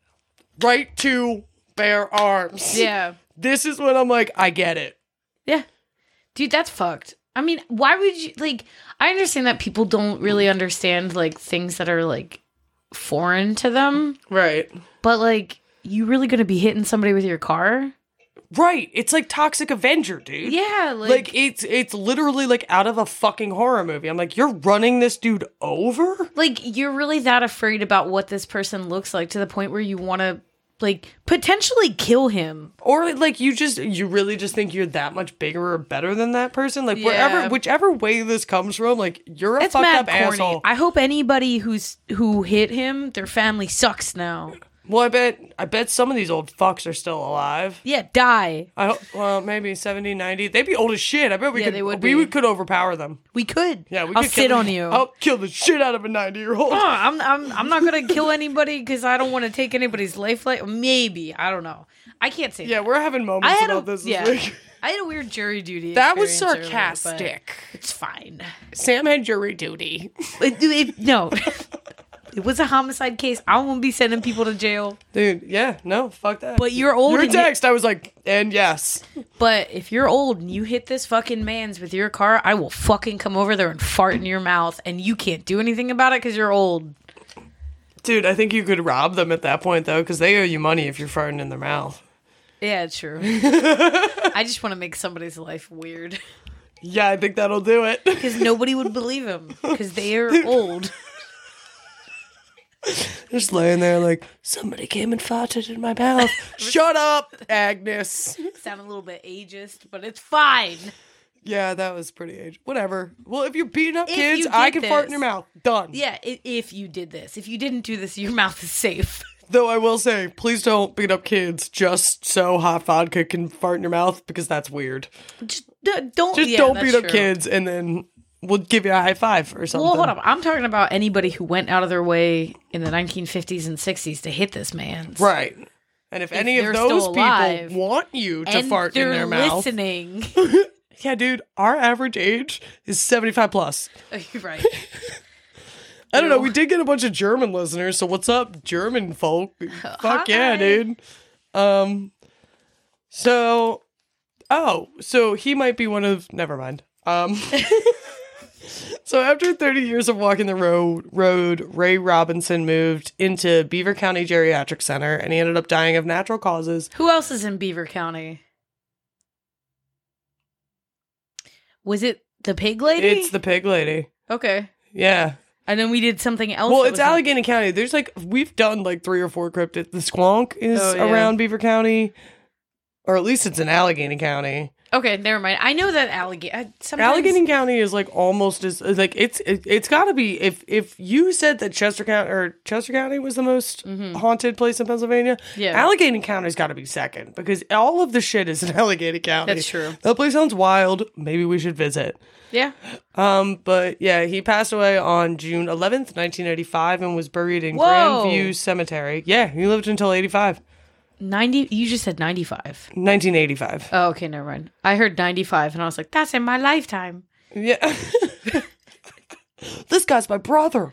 right to bare arms. yeah. This is when I'm like, I get it. Yeah. Dude, that's fucked. I mean, why would you, like, I understand that people don't really understand, like, things that are, like, foreign to them, Right. but, like, you really gonna be hitting somebody with your car? Right. It's like Toxic Avenger, dude. Yeah, Like, it's literally, like, out of a fucking horror movie. I'm like, you're running this dude over? like, you're really that afraid about what this person looks like to the point where you want to, like, potentially kill him. Or, like, you really just think you're that much bigger or better than that person? Like, Yeah. whichever way this comes from, like, you're a It's fucked mad up corny. asshole. I hope anybody who hit him, their family sucks now. Well, I bet some of these old fucks are still alive. Yeah, die. Well, maybe 70, 90. They'd be old as shit. I bet Yeah, they would we be. could overpower them. We could. Yeah, we I'll could sit kill on you. I'll kill the shit out of a 90-year-old. I'm not gonna kill anybody because I don't want to take anybody's life. Maybe, I don't know. I can't say. Yeah, that. we're having moments I had about this yeah. week. I had a weird jury duty. That was experience earlier, but sarcastic. it's fine. Sam had jury duty. No, it was a homicide case. I won't be sending people to jail. Dude, yeah, no, fuck that. But you're old. Your and you- text, I was like, and yes. But if you're old and you hit this fucking man's with your car, I will fucking come over there and fart in your mouth, and you can't do anything about it because you're old. Dude, I think you could rob them at that point, though, because they owe you money if you're farting in their mouth. Yeah, true. I just want to make somebody's life weird Yeah, I think that'll do it. because nobody would believe him because they are old. Just laying there like, somebody came and farted in my mouth. Shut up, Agnes. Sound a little bit ageist, but it's fine. Yeah, that was pretty age. Whatever. Well, if you're beating up If kids, you I did can fart in this. your mouth. Done. Yeah, if you did this. If you didn't do this, your mouth is safe. Though I will say, please don't beat up kids just so hot vodka can fart in your mouth, because that's weird. Just don't. Just yeah, don't that's beat up true. kids, and then we'll give you a high five or something. Well, hold up. I'm talking about anybody who went out of their way in the 1950s and 60s to hit this man. Right. And if any of they're those still alive, people want you to And fart in they're their mouth. listening. Yeah, dude, our average age is 75 plus. Right. I don't know. Ew. We did get a bunch of German listeners, so what's up, German folk? Fuck yeah, Hi. dude. So he might be one of. Never mind. So after 30 years of walking the road, Ray Robinson moved into Beaver County Geriatric Center, and he ended up dying of natural causes. Who else is in Beaver County? Was it the pig lady? It's the pig lady. Okay. Yeah. And then we did something else. Well, that it's was in- Allegheny County. There's like, we've done like 3 or 4 cryptids. The Squonk is Oh, yeah. around Beaver County, or at least it's in Allegheny County. Okay, never mind. I know that Allegheny. Allegheny County is like almost as like it's got to be, if you said that Chester County was the most haunted place in Pennsylvania, Yeah. Allegheny County's got to be second, because all of the shit is in Allegheny County. That's true. That place sounds wild. Maybe we should visit. Yeah. But yeah, he passed away on June 11th, 1985, and was buried in Whoa. Grandview Cemetery. Yeah, he lived until 85. 90. You just said 95. 1985. Oh, okay, never mind. I heard 95, and I was like, that's in my lifetime. Yeah. This guy's my brother.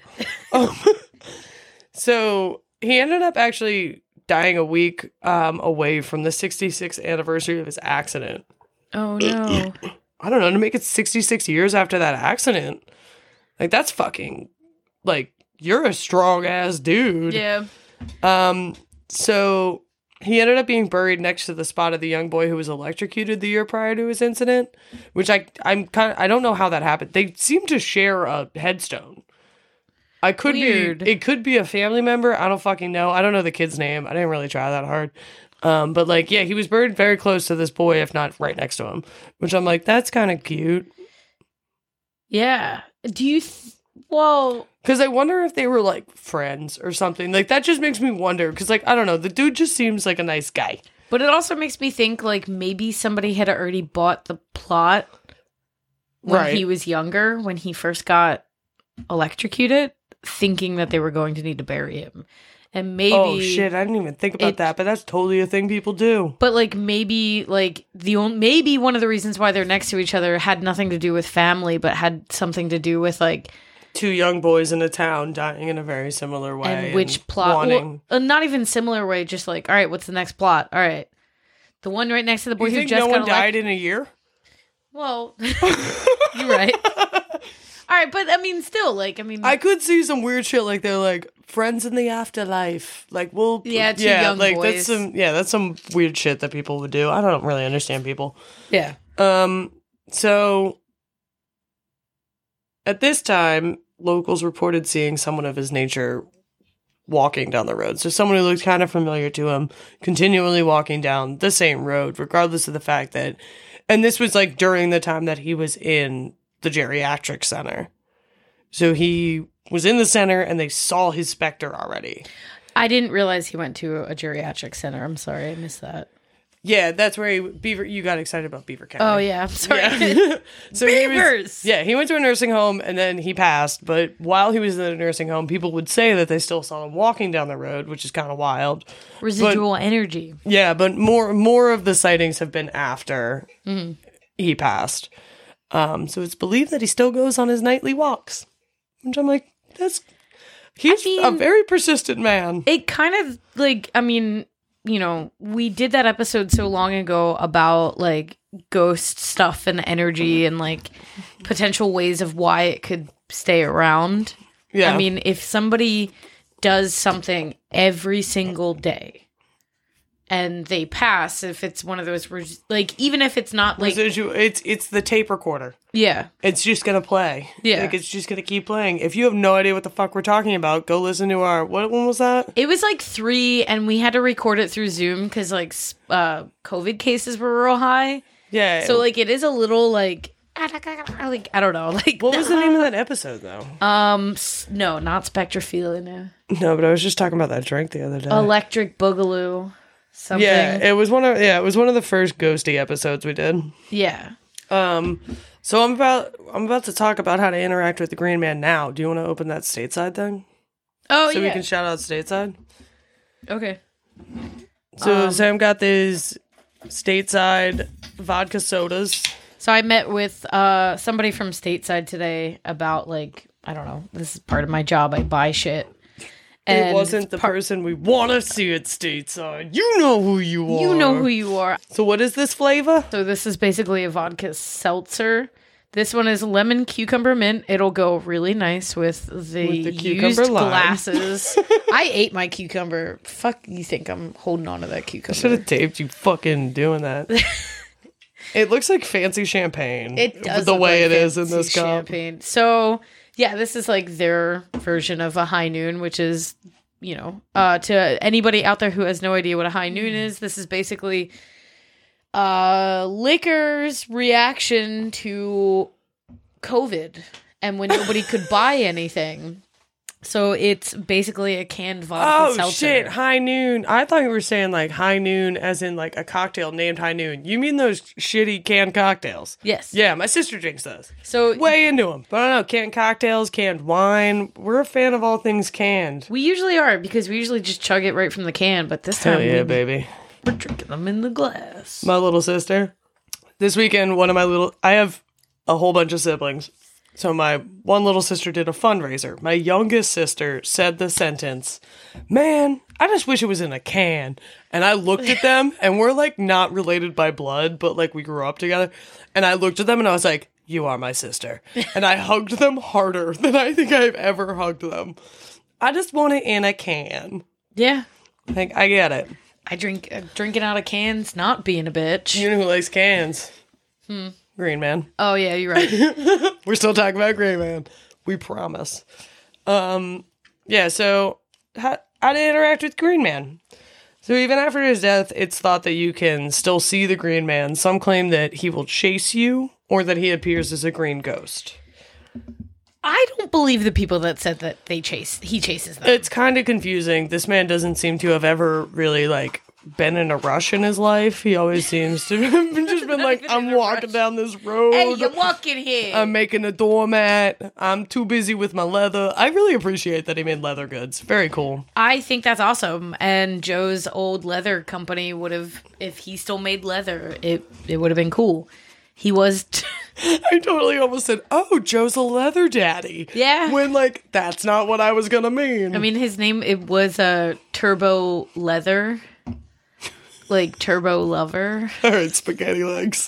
So he ended up actually dying a week away from the 66th anniversary of his accident. Oh, no. I don't know, to make it 66 years after that accident. Like, that's fucking, like, you're a strong ass dude. Yeah. So he ended up being buried next to the spot of the young boy who was electrocuted the year prior to his incident, which I don't know how that happened. They seem to share a headstone. It could be a family member. I don't fucking know. I don't know the kid's name. I didn't really try that hard. But like, yeah, he was buried very close to this boy, if not right next to him, which I'm like, that's kind of cute. Yeah. Do you, well, because I wonder if they were like friends or something. Like, that just makes me wonder. Because, like, I don't know. The dude just seems like a nice guy. But it also makes me think like maybe somebody had already bought the plot when he was younger, when he first got electrocuted, thinking that they were going to need to bury him. And maybe... Oh, shit. I didn't even think about that, but that's totally a thing people do. But, like, maybe, like, maybe one of the reasons why they're next to each other had nothing to do with family, but had something to do with, like... Two young boys in a town dying in a very similar way. And which plot... Well, not even similar way, just like, all right, what's the next plot? All right. The one right next to the boy who just got no one died in a year? Well, you're right. All right, but I mean, still, like, I mean, I could see some weird shit like they're like friends in the afterlife. Like, well, two young like boys. That's some weird shit that people would do. I don't really understand people. Yeah. So at this time, locals reported seeing someone of his nature walking down the road. So someone who looked kind of familiar to him, continually walking down the same road, regardless of the fact that, and this was like during the time that he was in the geriatric center. So he was in the center and they saw his specter already. I didn't realize he went to a geriatric center. I'm sorry, I missed that. Yeah, that's where you got excited about Beaver County. Oh yeah, I'm sorry. Yeah. So Beavers! He went to a nursing home and then he passed. But while he was in the nursing home, people would say that they still saw him walking down the road, which is kind of wild. Residual energy. Yeah, but more of the sightings have been after he passed. So it's believed that he still goes on his nightly walks, which I'm like, he's a very persistent man. It kind of like, I mean, you know, we did that episode so long ago about like ghost stuff and energy and like potential ways of why it could stay around. Yeah. I mean, if somebody does something every single day and they pass, if it's one of those, like, even if it's not like residual, it's the tape recorder. Yeah, it's just gonna play. Yeah, like it's just gonna keep playing. If you have no idea what the fuck we're talking about, go listen to our what one was that? It was like 3, and we had to record it through Zoom because like COVID cases were real high. Yeah, so like it is a little like I don't know. Like, what was the name of that episode though? No, not Spectrophilia. No, but I was just talking about that drink the other day. Electric Boogaloo. Something. Yeah, it was one of the first ghosty episodes we did. Yeah. So I'm about to talk about how to interact with the Green Man now. Do you want to open that stateside thing? Oh, so we can shout out stateside. Okay. So Sam got these stateside vodka sodas. So I met with somebody from stateside today about like, I don't know, this is part of my job. I buy shit. And it wasn't the person we want to see at stateside. You know who you are. You know who you are. So what is this flavor? So this is basically a vodka seltzer. This one is lemon cucumber mint. It'll go really nice with the used glasses. I ate my cucumber. Fuck, you think I'm holding on to that cucumber? I should have taped you fucking doing that. It looks like fancy champagne. It does the way it is in this cup. Champagne. So yeah, this is like their version of a high noon, which is, you know, to anybody out there who has no idea what a high noon is, this is basically liquor's reaction to COVID and when nobody could buy anything. So it's basically a canned vodka seltzer. Oh, shit, High Noon. I thought you were saying like High Noon as in like a cocktail named High Noon. You mean those shitty canned cocktails? Yes. Yeah, my sister drinks those. So way into them. But I don't know, canned cocktails, canned wine. We're a fan of all things canned. We usually are because we usually just chug it right from the can. But this time, baby. We're drinking them in the glass. My little sister. This weekend, I have a whole bunch of siblings. So my one little sister did a fundraiser. My youngest sister said the sentence, "Man, I just wish it was in a can." And I looked at them, and we're like not related by blood, but like we grew up together. And I looked at them and I was like, "You are my sister." And I hugged them harder than I think I've ever hugged them. I just want it in a can. Yeah. Like, I get it. I drink drinking out of cans, not being a bitch. You know who likes cans? Green Man. Oh yeah, you're right. We're still talking about Green Man. We promise. Yeah, so how to interact with Green Man. So even after his death, it's thought that you can still see the Green Man. Some claim that he will chase you or that he appears as a green ghost. I don't believe the people that said that he chases them. It's kind of confusing. This man doesn't seem to have ever really, been in a rush in his life. He always seems to have just been like, I'm walking down this road. Hey, you're walking here. I'm making a doormat. I'm too busy with my leather. I really appreciate that he made leather goods. Very cool. I think that's awesome. And Joe's old leather company would have, if he still made leather, it would have been cool. He was... I totally almost said, oh, Joe's a leather daddy. Yeah. When, that's not what I was going to mean. I mean, his name, it was Turbo Leather. Turbo Lover. All right, spaghetti legs.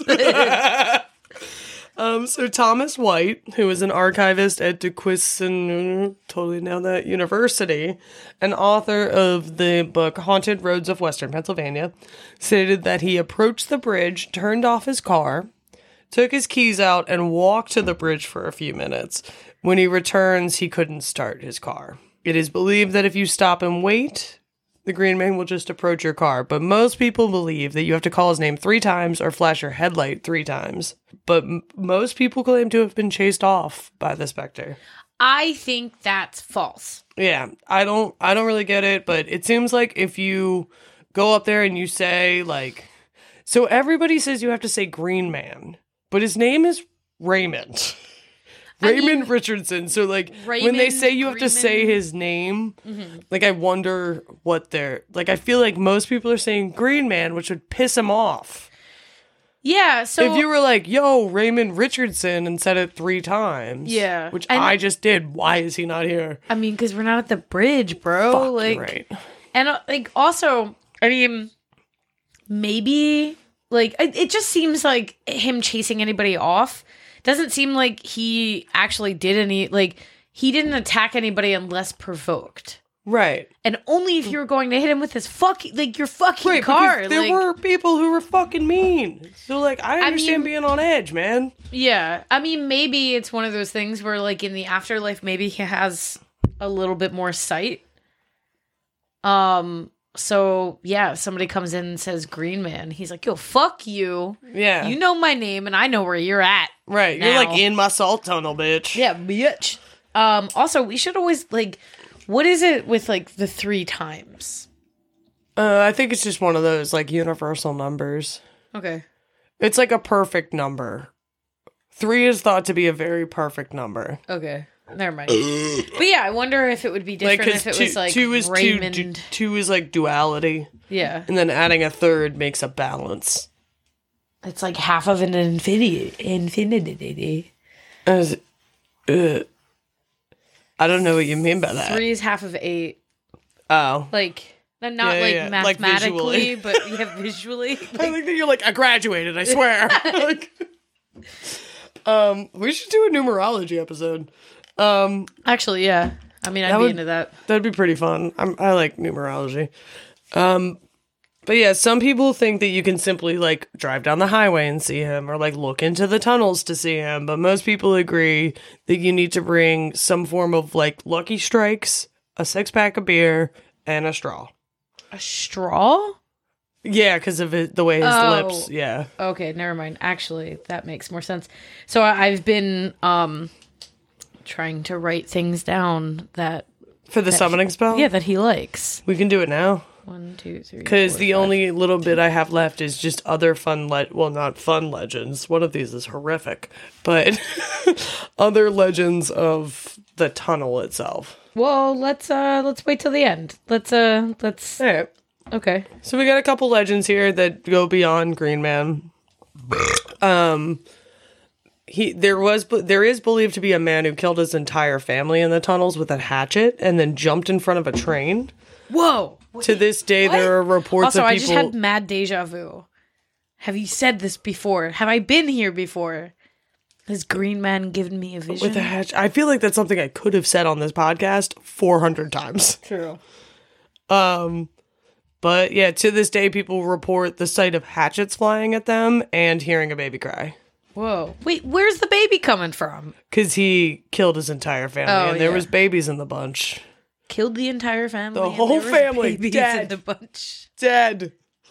So Thomas White, who was an archivist at DeQuisson, totally nailed that, University, and author of the book Haunted Roads of Western Pennsylvania, stated that he approached the bridge, turned off his car, took his keys out, and walked to the bridge for a few minutes. When he returns, he couldn't start his car. It is believed that if you stop and wait, the Green Man will just approach your car, but most people believe that you have to call his name 3 times or flash your headlight 3 times. But most people claim to have been chased off by the specter. I think that's false. Yeah, I don't really get it, but it seems like if you go up there and you say so everybody says you have to say Green Man, but his name is Raymond. Raymond Richardson. So, when they say you have to say his name, I wonder what they're... I feel like most people are saying Green Man, which would piss him off. Yeah, so... If you were yo, Raymond Richardson, and said it 3 times. Yeah. Which I just did. Why is he not here? I mean, because we're not at the bridge, bro. Fuck, you're right. And, also, I mean, maybe... it just seems like him chasing anybody off doesn't seem like he actually did any, he didn't attack anybody unless provoked. Right. And only if you were going to hit him with his your fucking right, car. There were people who were fucking mean. So, I understand being on edge, man. Yeah. I mean, maybe it's one of those things where, in the afterlife, maybe he has a little bit more sight. So, yeah, if somebody comes in and says Green Man, he's like, yo, fuck you. Yeah. You know my name, and I know where you're at. Right. Now. You're, in my salt tunnel, bitch. Yeah, bitch. Also, we should always, what is it with, the 3 times? I think it's just one of those, universal numbers. Okay. It's a perfect number. 3 is thought to be a very perfect number. Okay. Never mind. But yeah, I wonder if it would be different if it was two is Raymond. 2 is duality. Yeah. And then adding a 3rd makes a balance. It's half of an infinity. I don't know what you mean by that. 3 is half of 8. Oh. Not visually. mathematically, but visually. I think that you're I graduated, I swear. We should do a numerology episode. Actually, yeah. I mean, I'd be into that. That'd be pretty fun. I like numerology. But yeah, some people think that you can simply drive down the highway and see him, or look into the tunnels to see him. But most people agree that you need to bring some form of Lucky Strikes, a 6-pack of beer, and a straw. A straw? Yeah, because of the way his lips. Yeah. Okay, never mind. Actually, that makes more sense. So I've been trying to write things down for the summoning spell. Yeah, that he likes. We can do it now. 1, 2, 3. Because the only little bit I have left is just other fun not fun legends. One of these is horrific, but other legends of the tunnel itself. Well, let's wait till the end. Let's. All right. Okay. So we got a couple legends here that go beyond Green Man. There is believed to be a man who killed his entire family in the tunnels with a hatchet and then jumped in front of a train. Whoa. To this day, there are reports also, of people... I just had mad deja vu. Have you said this before? Have I been here before? Has Green Man given me a vision? With a hatchet. I feel like that's something I could have said on this podcast 400 times. True. But yeah, to this day, people report the sight of hatchets flying at them and hearing a baby cry. Whoa. Wait, where's the baby coming from? Because he killed his entire family, and there was babies in the bunch. Killed the entire family. The whole family dead. In the bunch. Dead.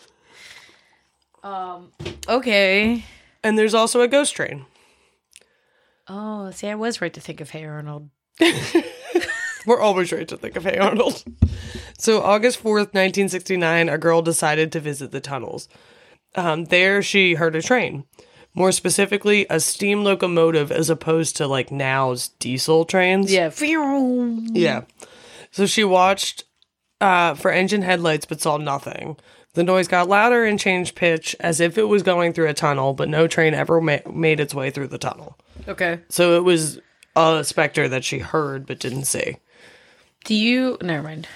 Okay. And there's also a ghost train. Oh, see, I was right to think of Hey Arnold. We're always right to think of Hey Arnold. So August 4th, 1969, a girl decided to visit the tunnels. There she heard a train. More specifically, a steam locomotive as opposed to like now's diesel trains. Yeah. Yeah. So she watched for engine headlights but saw nothing. The noise got louder and changed pitch as if it was going through a tunnel, but no train ever made its way through the tunnel. Okay. So it was a specter that she heard but didn't see. Never mind.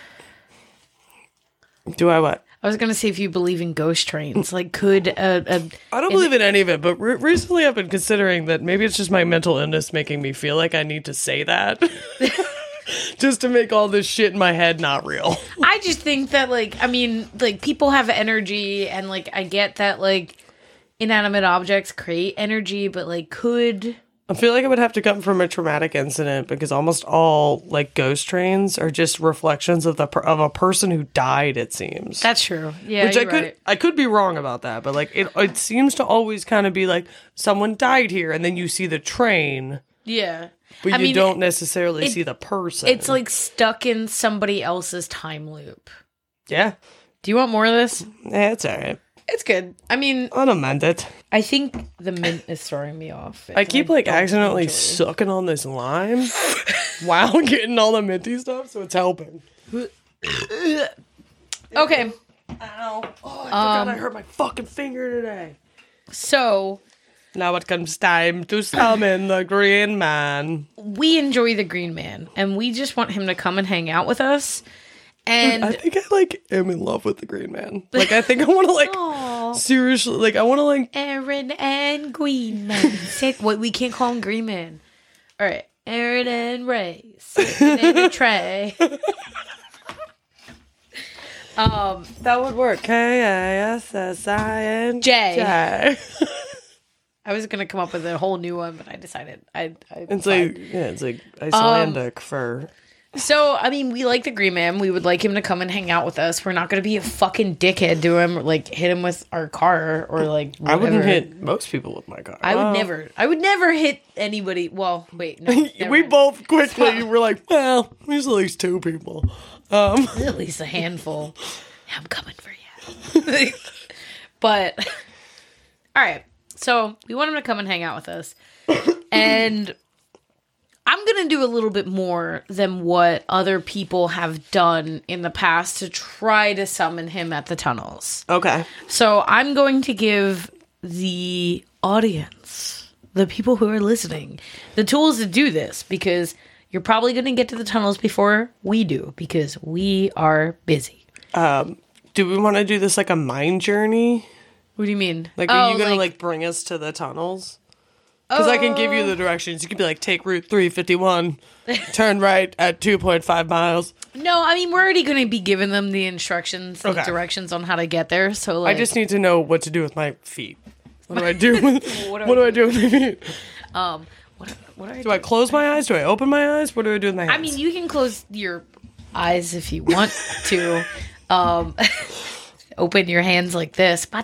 Do I what? I was going to say if you believe in ghost trains. Like, could I don't believe in any of it, but recently I've been considering that maybe it's just my mental illness making me feel like I need to say that. Just to make all this shit in my head not real. I just think that, like, I mean, like, people have energy, and, like, I get that, like, inanimate objects create energy, but, like, could... I feel like it would have to come from a traumatic incident because almost all, like, ghost trains are just reflections of a person who died, it seems. That's true. Yeah, Which I could be wrong about that, but, like, it seems to always kind of be, like, someone died here, and then you see the train... Yeah. But you don't necessarily see the person. It's like stuck in somebody else's time loop. Yeah. Do you want more of this? Yeah, it's all right. It's good. I mean... I'll amend it. I think the mint is throwing me off. I keep like accidentally sucking on this lime while getting all the minty stuff, so it's helping. Okay. Ow. Oh, I forgot I hurt my fucking finger today. So... Now it comes time to summon the Green Man. We enjoy the Green Man, and we just want him to come and hang out with us. And I think I like am in love with the Green Man. Like I think I want to like seriously like I want to like Aaron and Green Man. What we can't call him Green Man. All right, Aaron and Ray sitting in a tray. That would work. K-A-S-S-I-N J. I was gonna come up with a whole new one, but I decided it's like Icelandic for. So I mean, we like the Green Man. We would like him to come and hang out with us. We're not gonna be a fucking dickhead to him, or like hit him with our car, or like whatever. I wouldn't hit most people with my car. I would never hit anybody. Well, wait, no. We both quickly were like, well, there's at least two people. At least a handful. I'm coming for you. But all right. So we want him to come and hang out with us. And I'm going to do a little bit more than what other people have done in the past to try to summon him at the tunnels. Okay. So I'm going to give the audience, the people who are listening, the tools to do this, because you're probably going to get to the tunnels before we do, because we are busy. Do we want to do this like a mind journey? What do you mean? Like, are you going to, like, bring us to the tunnels? Because I can give you the directions. You could be like, take Route 351, turn right at 2.5 miles. No, I mean, we're already going to be giving them the instructions, the directions on how to get there. So, like... I just need to know what to do with my feet. What do I do with, what do I do with my feet? Do I close my eyes? Do I open my eyes? What do I do with my hands? I mean, you can close your eyes if you want to. Open your hands like this. Why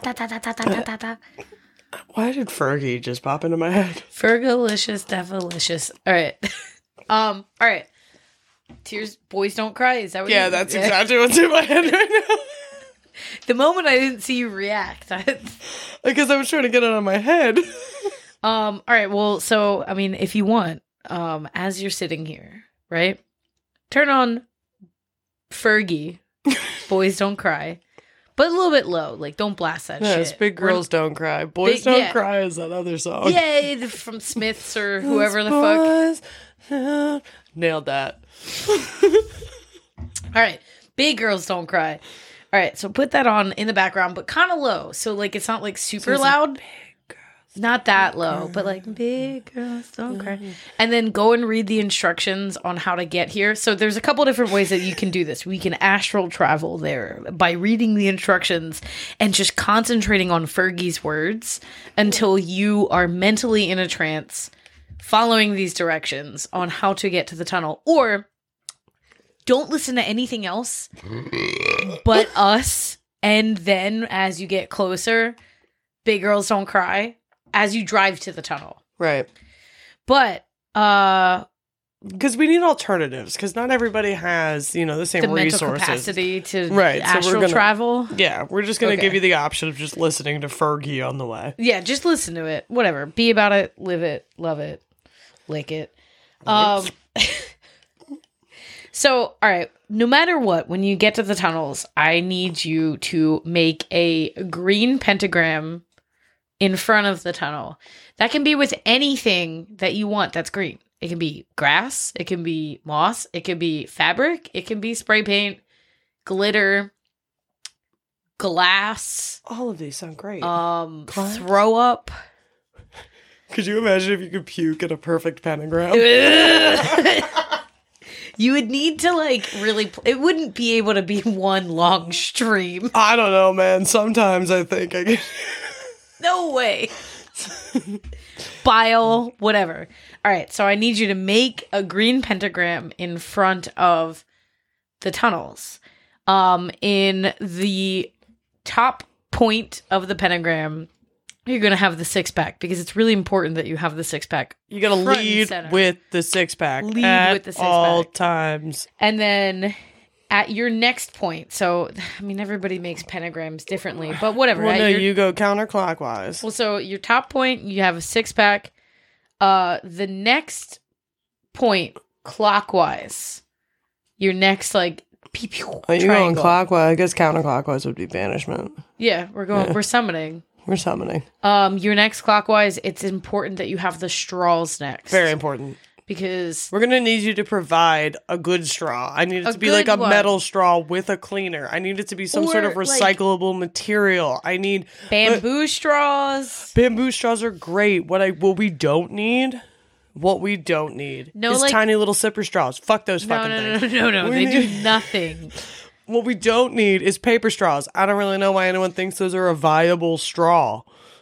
did Fergie just pop into my head? Fergalicious, Devilicious. All right. All right. Tears, boys don't cry. Is that what that's exactly what's in my head right now. The moment I didn't see you react. Because I was trying to get it on my head. All right. Well, so, I mean, if you want, as you're sitting here, right? Turn on Fergie, Boys Don't Cry. But a little bit low. Like, don't blast that shit. Yes, Big Girls Don't Cry. Boys Don't Cry is that other song. Yeah, from Smiths or whoever the fuck. Nailed that. All right. Big Girls Don't Cry. All right, so put that on in the background, but kind of low. So, like, it's not, like, super loud. Big girls Not that low, but like big girls don't cry. And then go and read the instructions on how to get here. So there's a couple different ways that you can do this. We can astral travel there by reading the instructions and just concentrating on Fergie's words until you are mentally in a trance following these directions on how to get to the tunnel. Or don't listen to anything else but us. And then as you get closer, big girls don't cry. As you drive to the tunnel. Right. But, because we need alternatives, because not everybody has, the same the resources. mental capacity to Right, so astral we're gonna- travel. Yeah, we're just going to Okay. give you the option of just listening to Fergie on the way. Yeah, just listen to it. Whatever. Be about it, live it, love it, lick it. So, all right. No matter what, when you get to the tunnels, I need you to make a green pentagram in front of the tunnel. That can be with anything that you want that's green. It can be grass, it can be moss, it can be fabric, it can be spray paint, glitter, glass, All of these sound great. throw up. Could you imagine if you could puke in a perfect pentagram? You would need to really it wouldn't be able to be one long stream. I don't know, man. Sometimes I think I get... No way. Bile, whatever. All right, so I need you to make a green pentagram in front of the tunnels. In the top point of the pentagram, you're going to have the six-pack because it's really important that you have the six-pack. You got to front and lead center. with the six-pack Lead at with the six-pack. all times. And then at your next point, so, everybody makes pentagrams differently, but whatever. Well, at no, your- you go counterclockwise. Well, so your top point, you have a six-pack. The next point, clockwise. Your next, pew, pew, Are you going triangle. clockwise? I guess counterclockwise would be banishment. Yeah, we're summoning. We're summoning. Your next clockwise, it's important that you have the straws next. Very important. Because We're going to need you to provide a good straw. I need it A to be like good a one. metal straw with a cleaner. I need it to be some sort of Or, recyclable material. I need... bamboo straws. Bamboo straws are great. What we don't need No, is tiny little sipper straws. Fuck those fucking things. No. We They do need- nothing. What we don't need is paper straws. I don't really know why anyone thinks those are a viable straw.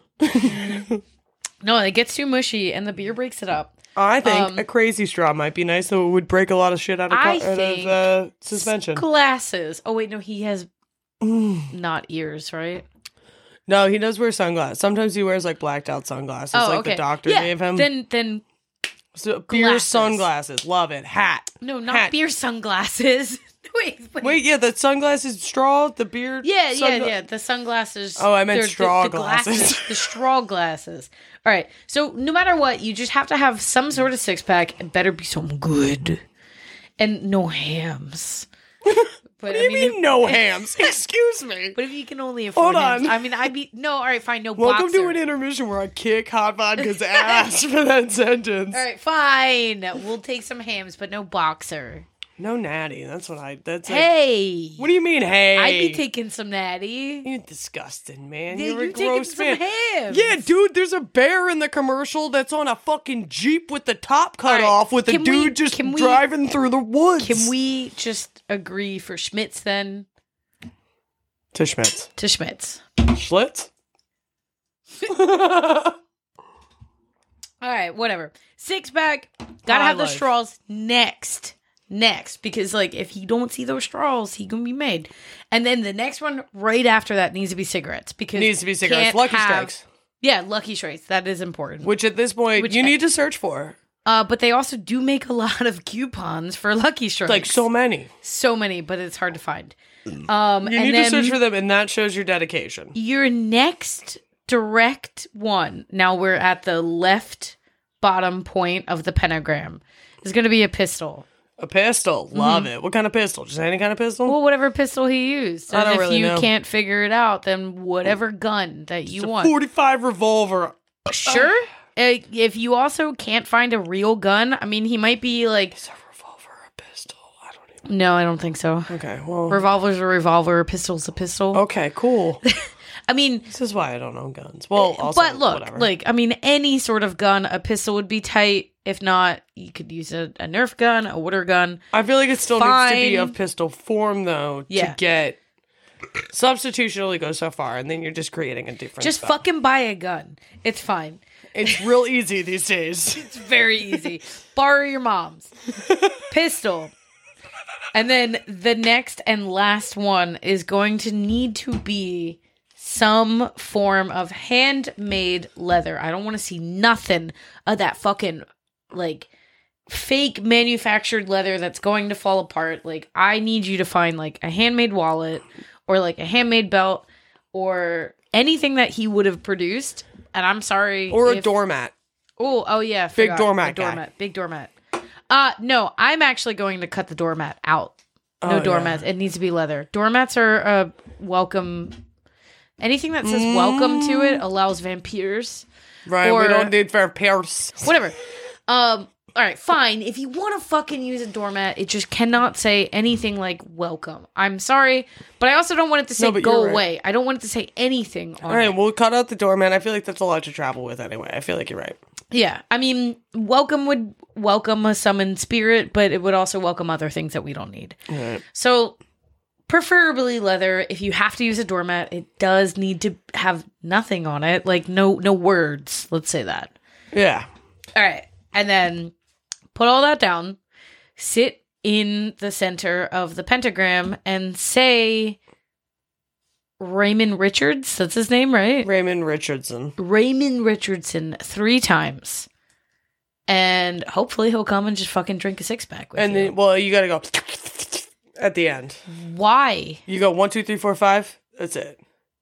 No, it gets too mushy and the beer breaks it up. I think a crazy straw might be nice, so it would break a lot of shit out of suspension. Glasses. Oh, wait, no, he has not ears, right? No, he does wear sunglasses. Sometimes he wears blacked out sunglasses, the doctor gave him. Then So, beer glasses. sunglasses, love it. Hat. no, not Hat. beer sunglasses. Wait, yeah, the sunglasses straw, the beer. Yeah. The sunglasses. Oh, I meant they're straw the glasses. The straw glasses. All right. So no matter what, you just have to have some sort of six pack. It better be some good, and no hams. But What do you mean no hams? Excuse me. But if you can only afford Hold hams, on. I'd be no. All right, fine. No Welcome boxer. to an intermission where I kick Hot Vodka's ass for that sentence. All right, fine. We'll take some hams, but no boxer. No natty. That's Hey. What do you mean, hey? I'd be taking some natty. You're disgusting, man. Yeah, You're a you're taking gross some man. hams. Yeah, dude, there's a bear in the commercial that's on a fucking Jeep with the top cut All right, off with a can we- dude just can we- driving through the woods. Can we just agree for Schmitz then? To Schmitz. To Schmitz. Schlitz? All right, whatever. Six pack. Gotta High have the life. straws next, because if you don't see those straws, he gonna be made. And then the next one right after that needs to be cigarettes because Needs to be cigarettes. can't Lucky have- Strikes. Yeah, Lucky Strikes. That is important. Which at this point, Which- you need to search for. But they also do make a lot of coupons for Lucky Strikes. Like so many. So many, but it's hard to find. You and need to then search for them, and that shows your dedication. your next direct one. Now we're at the left bottom point of the pentagram. Is going to be a pistol. A pistol. Love it. What kind of pistol? Just any kind of pistol? Well, whatever pistol he used. I And don't if really you know. can't figure it out, then whatever gun that you It's a want. 45 revolver. Sure. If you also can't find a real gun, he might be like, Is a revolver a pistol? I don't even... no, I don't think so. Okay, well... Revolver's a revolver, a pistol's a pistol. Okay, cool. I mean, This is why I don't own guns. Well, also, but look, whatever. like, I mean, any sort of gun, a pistol would be tight. If not, you could use a Nerf gun, a water gun. I feel like it still needs to be Fine. of pistol form, though, Yeah. to get... Substitution only goes so far, and then you're just creating a different Just stuff. fucking buy a gun. It's fine. It's real easy these days. It's very easy. Borrow your mom's. Pistol. And then the next and last one is going to need to be some form of handmade leather. I don't want to see nothing of that fucking, like, fake manufactured leather that's going to fall apart. Like, I need you to find, like, a handmade wallet or, like, a handmade belt or anything that he would have produced. And I'm sorry. Or a doormat. Oh yeah. Big forgot. doormat The guy. doormat. Big doormat. No, I'm actually going to cut the doormat out. No Oh, doormats. It needs to be leather. Doormats are welcome. Anything that says welcome to it allows vampires. Right, Or- we don't need vampires. Whatever. All right, fine. If you want to fucking use a doormat, it just cannot say anything like welcome. I'm sorry, but I also don't want it to say but go you're right. away. I don't want it to say anything on All right, it. we'll cut out the doormat. I feel like that's a lot to travel with anyway. I feel like you're right. Yeah, I mean, welcome would welcome a summoned spirit, but it would also welcome other things that we don't need. Right. So, preferably leather. If you have to use a doormat, it does need to have nothing on it, like no words. Let's say that. Yeah. All right, and then put all that down. Sit in the center of the pentagram and say Raymond Richards. That's his name, right? Raymond Richardson. Raymond Richardson 3 times. And hopefully he'll come and just fucking drink a 6-pack with And you. then, well, you gotta go at the end. Why? You go 1, 2, 3, 4, 5. That's it.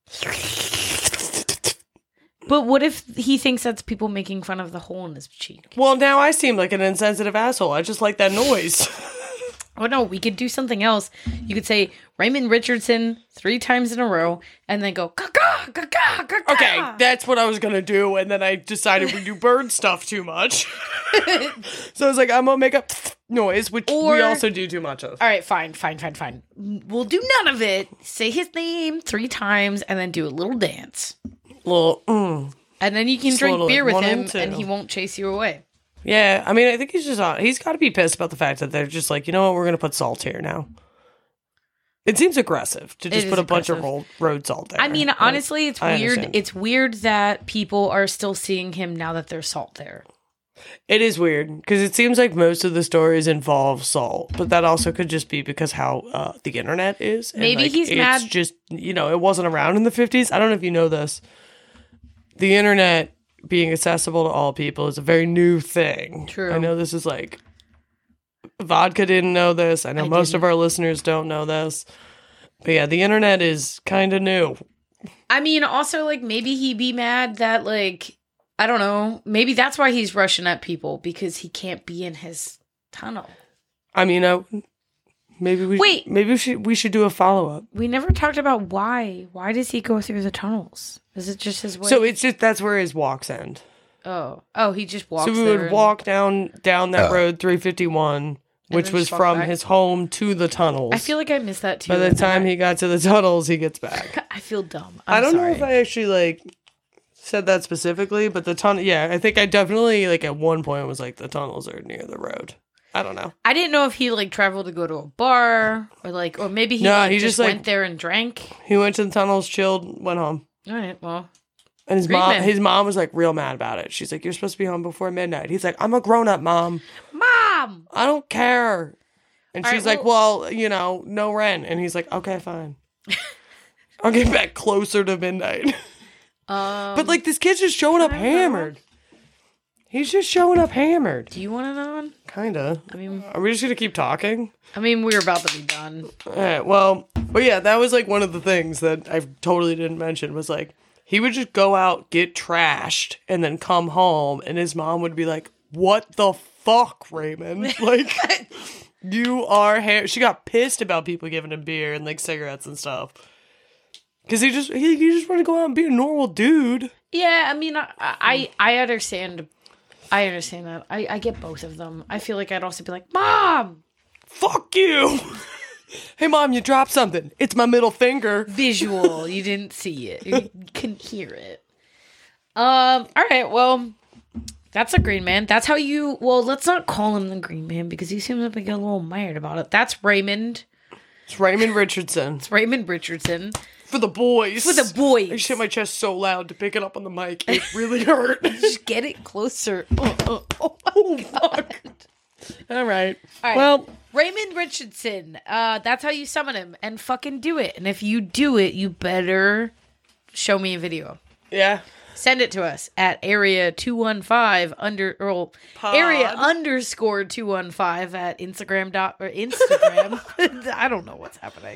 But what if he thinks that's people making fun of the hole in his cheek? Well, now I seem like an insensitive asshole. I just like that noise. Oh no, we could do something else. You could say Raymond Richardson 3 times in a row and then go caca, caca, caca. Okay, that's what I was gonna do, and then I decided we do bird stuff too much. So I was like, I'm gonna make a noise, which Or- we also do too much of. All right, fine. We'll do none of it. Say his name 3 times and then do a little dance. Little, And then you can Just a drink little, beer like, with 1 him and 2. and he won't chase you away. Yeah, I mean, I think he's got to be pissed about the fact that they're just like, you know what, we're gonna put salt here now. It seems aggressive to just It put is a bunch of aggressive. road salt there. I mean, Like, honestly, it's I weird. understand. It's weird that people are still seeing him now that there's salt there. It is weird because it seems like most of the stories involve salt, but that also could just be because how the internet is. And, Maybe like, he's it's mad- Just it wasn't around in the 50s. I don't know if you know this. The internet being accessible to all people is a very new thing. True. I know this is like Vodka didn't know this. I know I most didn't. of our listeners don't know this. But yeah, the internet is kind of new. I mean, also, like, maybe he'd be mad that, like, I don't know. Maybe that's why he's rushing at people because he can't be in his tunnel. I mean, maybe we should do a follow up. We never talked about why. Why does he go through the tunnels? Is it just his way? So it's just that's where his walks end. oh, he just walks. So we there would and- walk down that road 351, which then was just walk from back? his home to the tunnels. I feel like I missed that too. by the and time I- he got to the tunnels, he gets back. I feel dumb. I I'm don't sorry. know if I actually like said that specifically, but the tunnel. Yeah, I think I definitely like at one point was like the tunnels are near the road. I don't know. I didn't know if he like traveled to go to a bar or maybe he, No, like, he just just, like- went there and drank. He went to the tunnels, chilled, went home, All right, well, and his Great mom. man. His mom was like real mad about it. She's like, "You're supposed to be home before midnight." He's like, "I'm a grown up, mom. Mom. I don't care." And All she's right, like, well, no rent. And he's like, okay, fine. I'll get back closer to midnight. But like this kid's just showing up I don't know. hammered. He's just showing up hammered. Do you want to know one? Kinda. I mean, Are we just gonna keep talking? we're about to be done. Alright, well, but yeah, that was like one of the things that I totally didn't mention was like he would just go out, get trashed, and then come home, and his mom would be like, "What the fuck, Raymond?" Like, you are. She got pissed about people giving him beer and like cigarettes and stuff because he just want to go out and be a normal dude. Yeah, I mean, I understand. I understand that. I get both of them. I feel like I'd also be like, Mom. Fuck you. Hey, Mom, you dropped something. It's my middle finger. Visual. You didn't see it. You couldn't hear it. All right. Well, that's a Green Man. That's how you... Well, let's not call him the Green Man because he seems like a little mired about it. That's Raymond. It's Raymond Richardson. It's Raymond Richardson. For the boys. For the boys. I just hit my chest so loud to pick it up on the mic. It really hurt. Just get it closer. Oh, fuck. All right. All right. Well, Raymond Richardson. That's how you summon him. And fucking do it. And if you do it, you better show me a video. yeah. Send it to us at area 215 area _215 at Instagram. I don't know what's happening.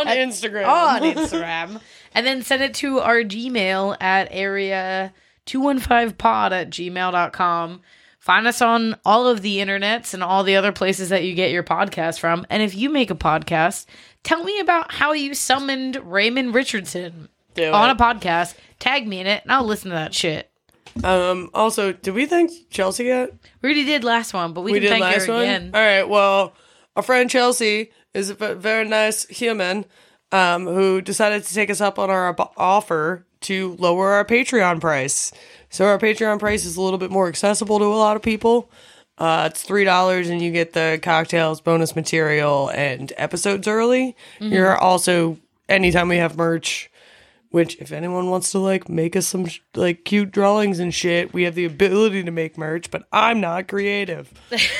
Instagram. And then send it to our Gmail at area 215pod at gmail.com. Find us on all of the internets and all the other places that you get your podcast from. And if you make a podcast, tell me about how you summoned Raymond Richardson on a podcast. Tag me in it, and I'll listen to that shit. Also, did we thank Chelsea yet? We already did last one, but we can thank her again. All right. Well, our friend Chelsea is a very nice human who decided to take us up on our offer to lower our Patreon price. So our Patreon price is a little bit more accessible to a lot of people. It's $3, and you get the cocktails, bonus material, and episodes early. Mm-hmm. You're also, anytime we have merch, which if anyone wants to like make us some like cute drawings and shit, we have the ability to make merch, but I'm not creative.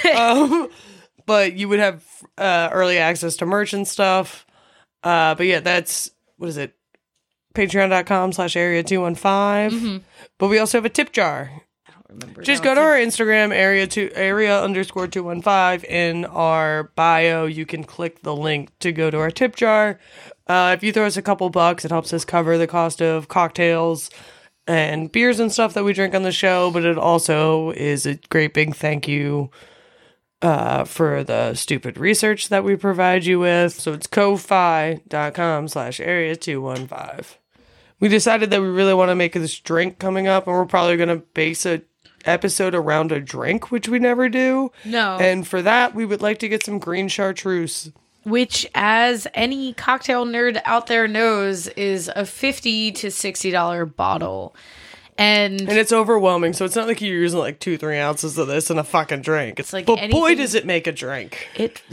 But you would have early access to merch and stuff. But yeah, that's, what is it? Patreon.com/area215. Mm-hmm. But we also have a tip jar. I don't remember. Just go to our Instagram, area _215. In our bio, you can click the link to go to our tip jar. If you throw us a couple bucks, it helps us cover the cost of cocktails and beers and stuff that we drink on the show, but it also is a great big thank you for the stupid research that we provide you with. So it's ko-fi.com/area215. We decided that we really want to make this drink coming up, and we're probably going to base a episode around a drink, which we never do. No. And for that, we would like to get some green chartreuse. Which, as any cocktail nerd out there knows, is a $50 to $60 bottle. And it's overwhelming, so it's not like you're using like 2-3 ounces of this in a fucking drink. It's like, but anything, boy, does it make a drink. It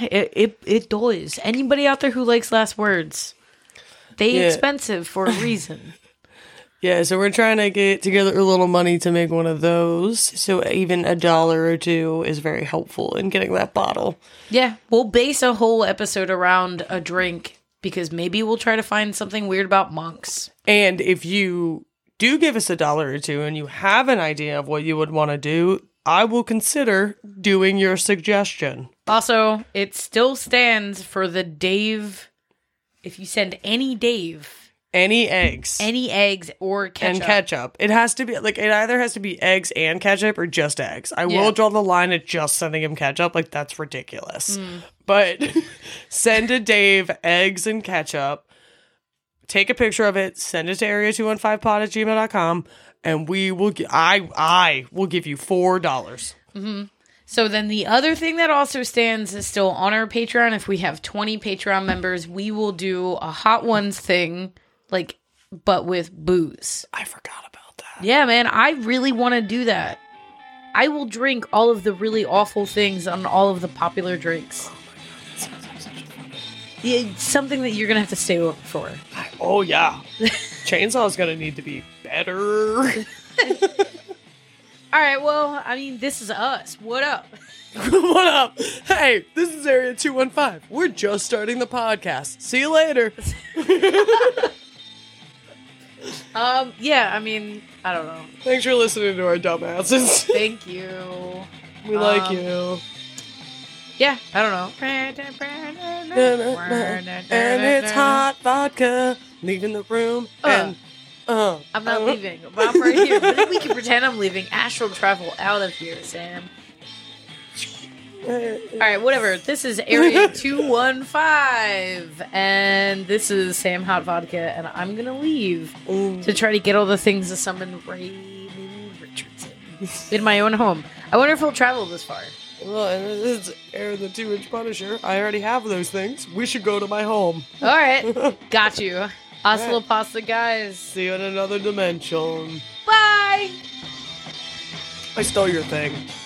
does. Anybody out there who likes last words, expensive for a reason. Yeah, so we're trying to get together a little money to make one of those. So even $1 or $2 is very helpful in getting that bottle. Yeah, we'll base a whole episode around a drink because maybe we'll try to find something weird about monks. And if you do give us $1 or $2 and you have an idea of what you would want to do, I will consider doing your suggestion. Also, it still stands for the Dave. If you send any Dave... Any eggs or ketchup. And ketchup. It has to be, like, it either has to be eggs and ketchup or just eggs. I will draw the line at just sending him ketchup. Like, that's ridiculous. But send a Dave eggs and ketchup. Take a picture of it. Send it to area215pod@gmail.com. And we will, I will give you $4. Mm-hmm. So then the other thing that also stands is still on our Patreon. If we have 20 Patreon members, we will do a Hot Ones thing. Like, but with booze. I forgot about that. Yeah, man, I really want to do that. I will drink all of the really awful things on all of the popular drinks. Oh my god, that sounds like such a fun idea. Yeah, it's something that you're gonna have to stay over for. Oh yeah, Chainsaw's gonna need to be better. All right, well, I mean, this is us. What up? What up? Hey, this is Area 215. We're just starting the podcast. See you later. Yeah, I mean, I don't know. Thanks for listening to our dumbasses. Thank you. We like you. Yeah, I don't know. And it's hot vodka. Leaving the room. I'm not leaving. I'm right here. We can pretend I'm leaving. Astral travel out of here, Sam. Alright, whatever. This is Area 215, and this is Sam Hot Vodka, and I'm gonna leave to try to get all the things to summon Raymond Richardson in my own home. I wonder if he'll travel this far. Well, and this is Aaron the 2-inch Punisher. I already have those things. We should go to my home. All right. Got you. Hasta la pasta, guys. See you in another dimension. Bye. I stole your thing.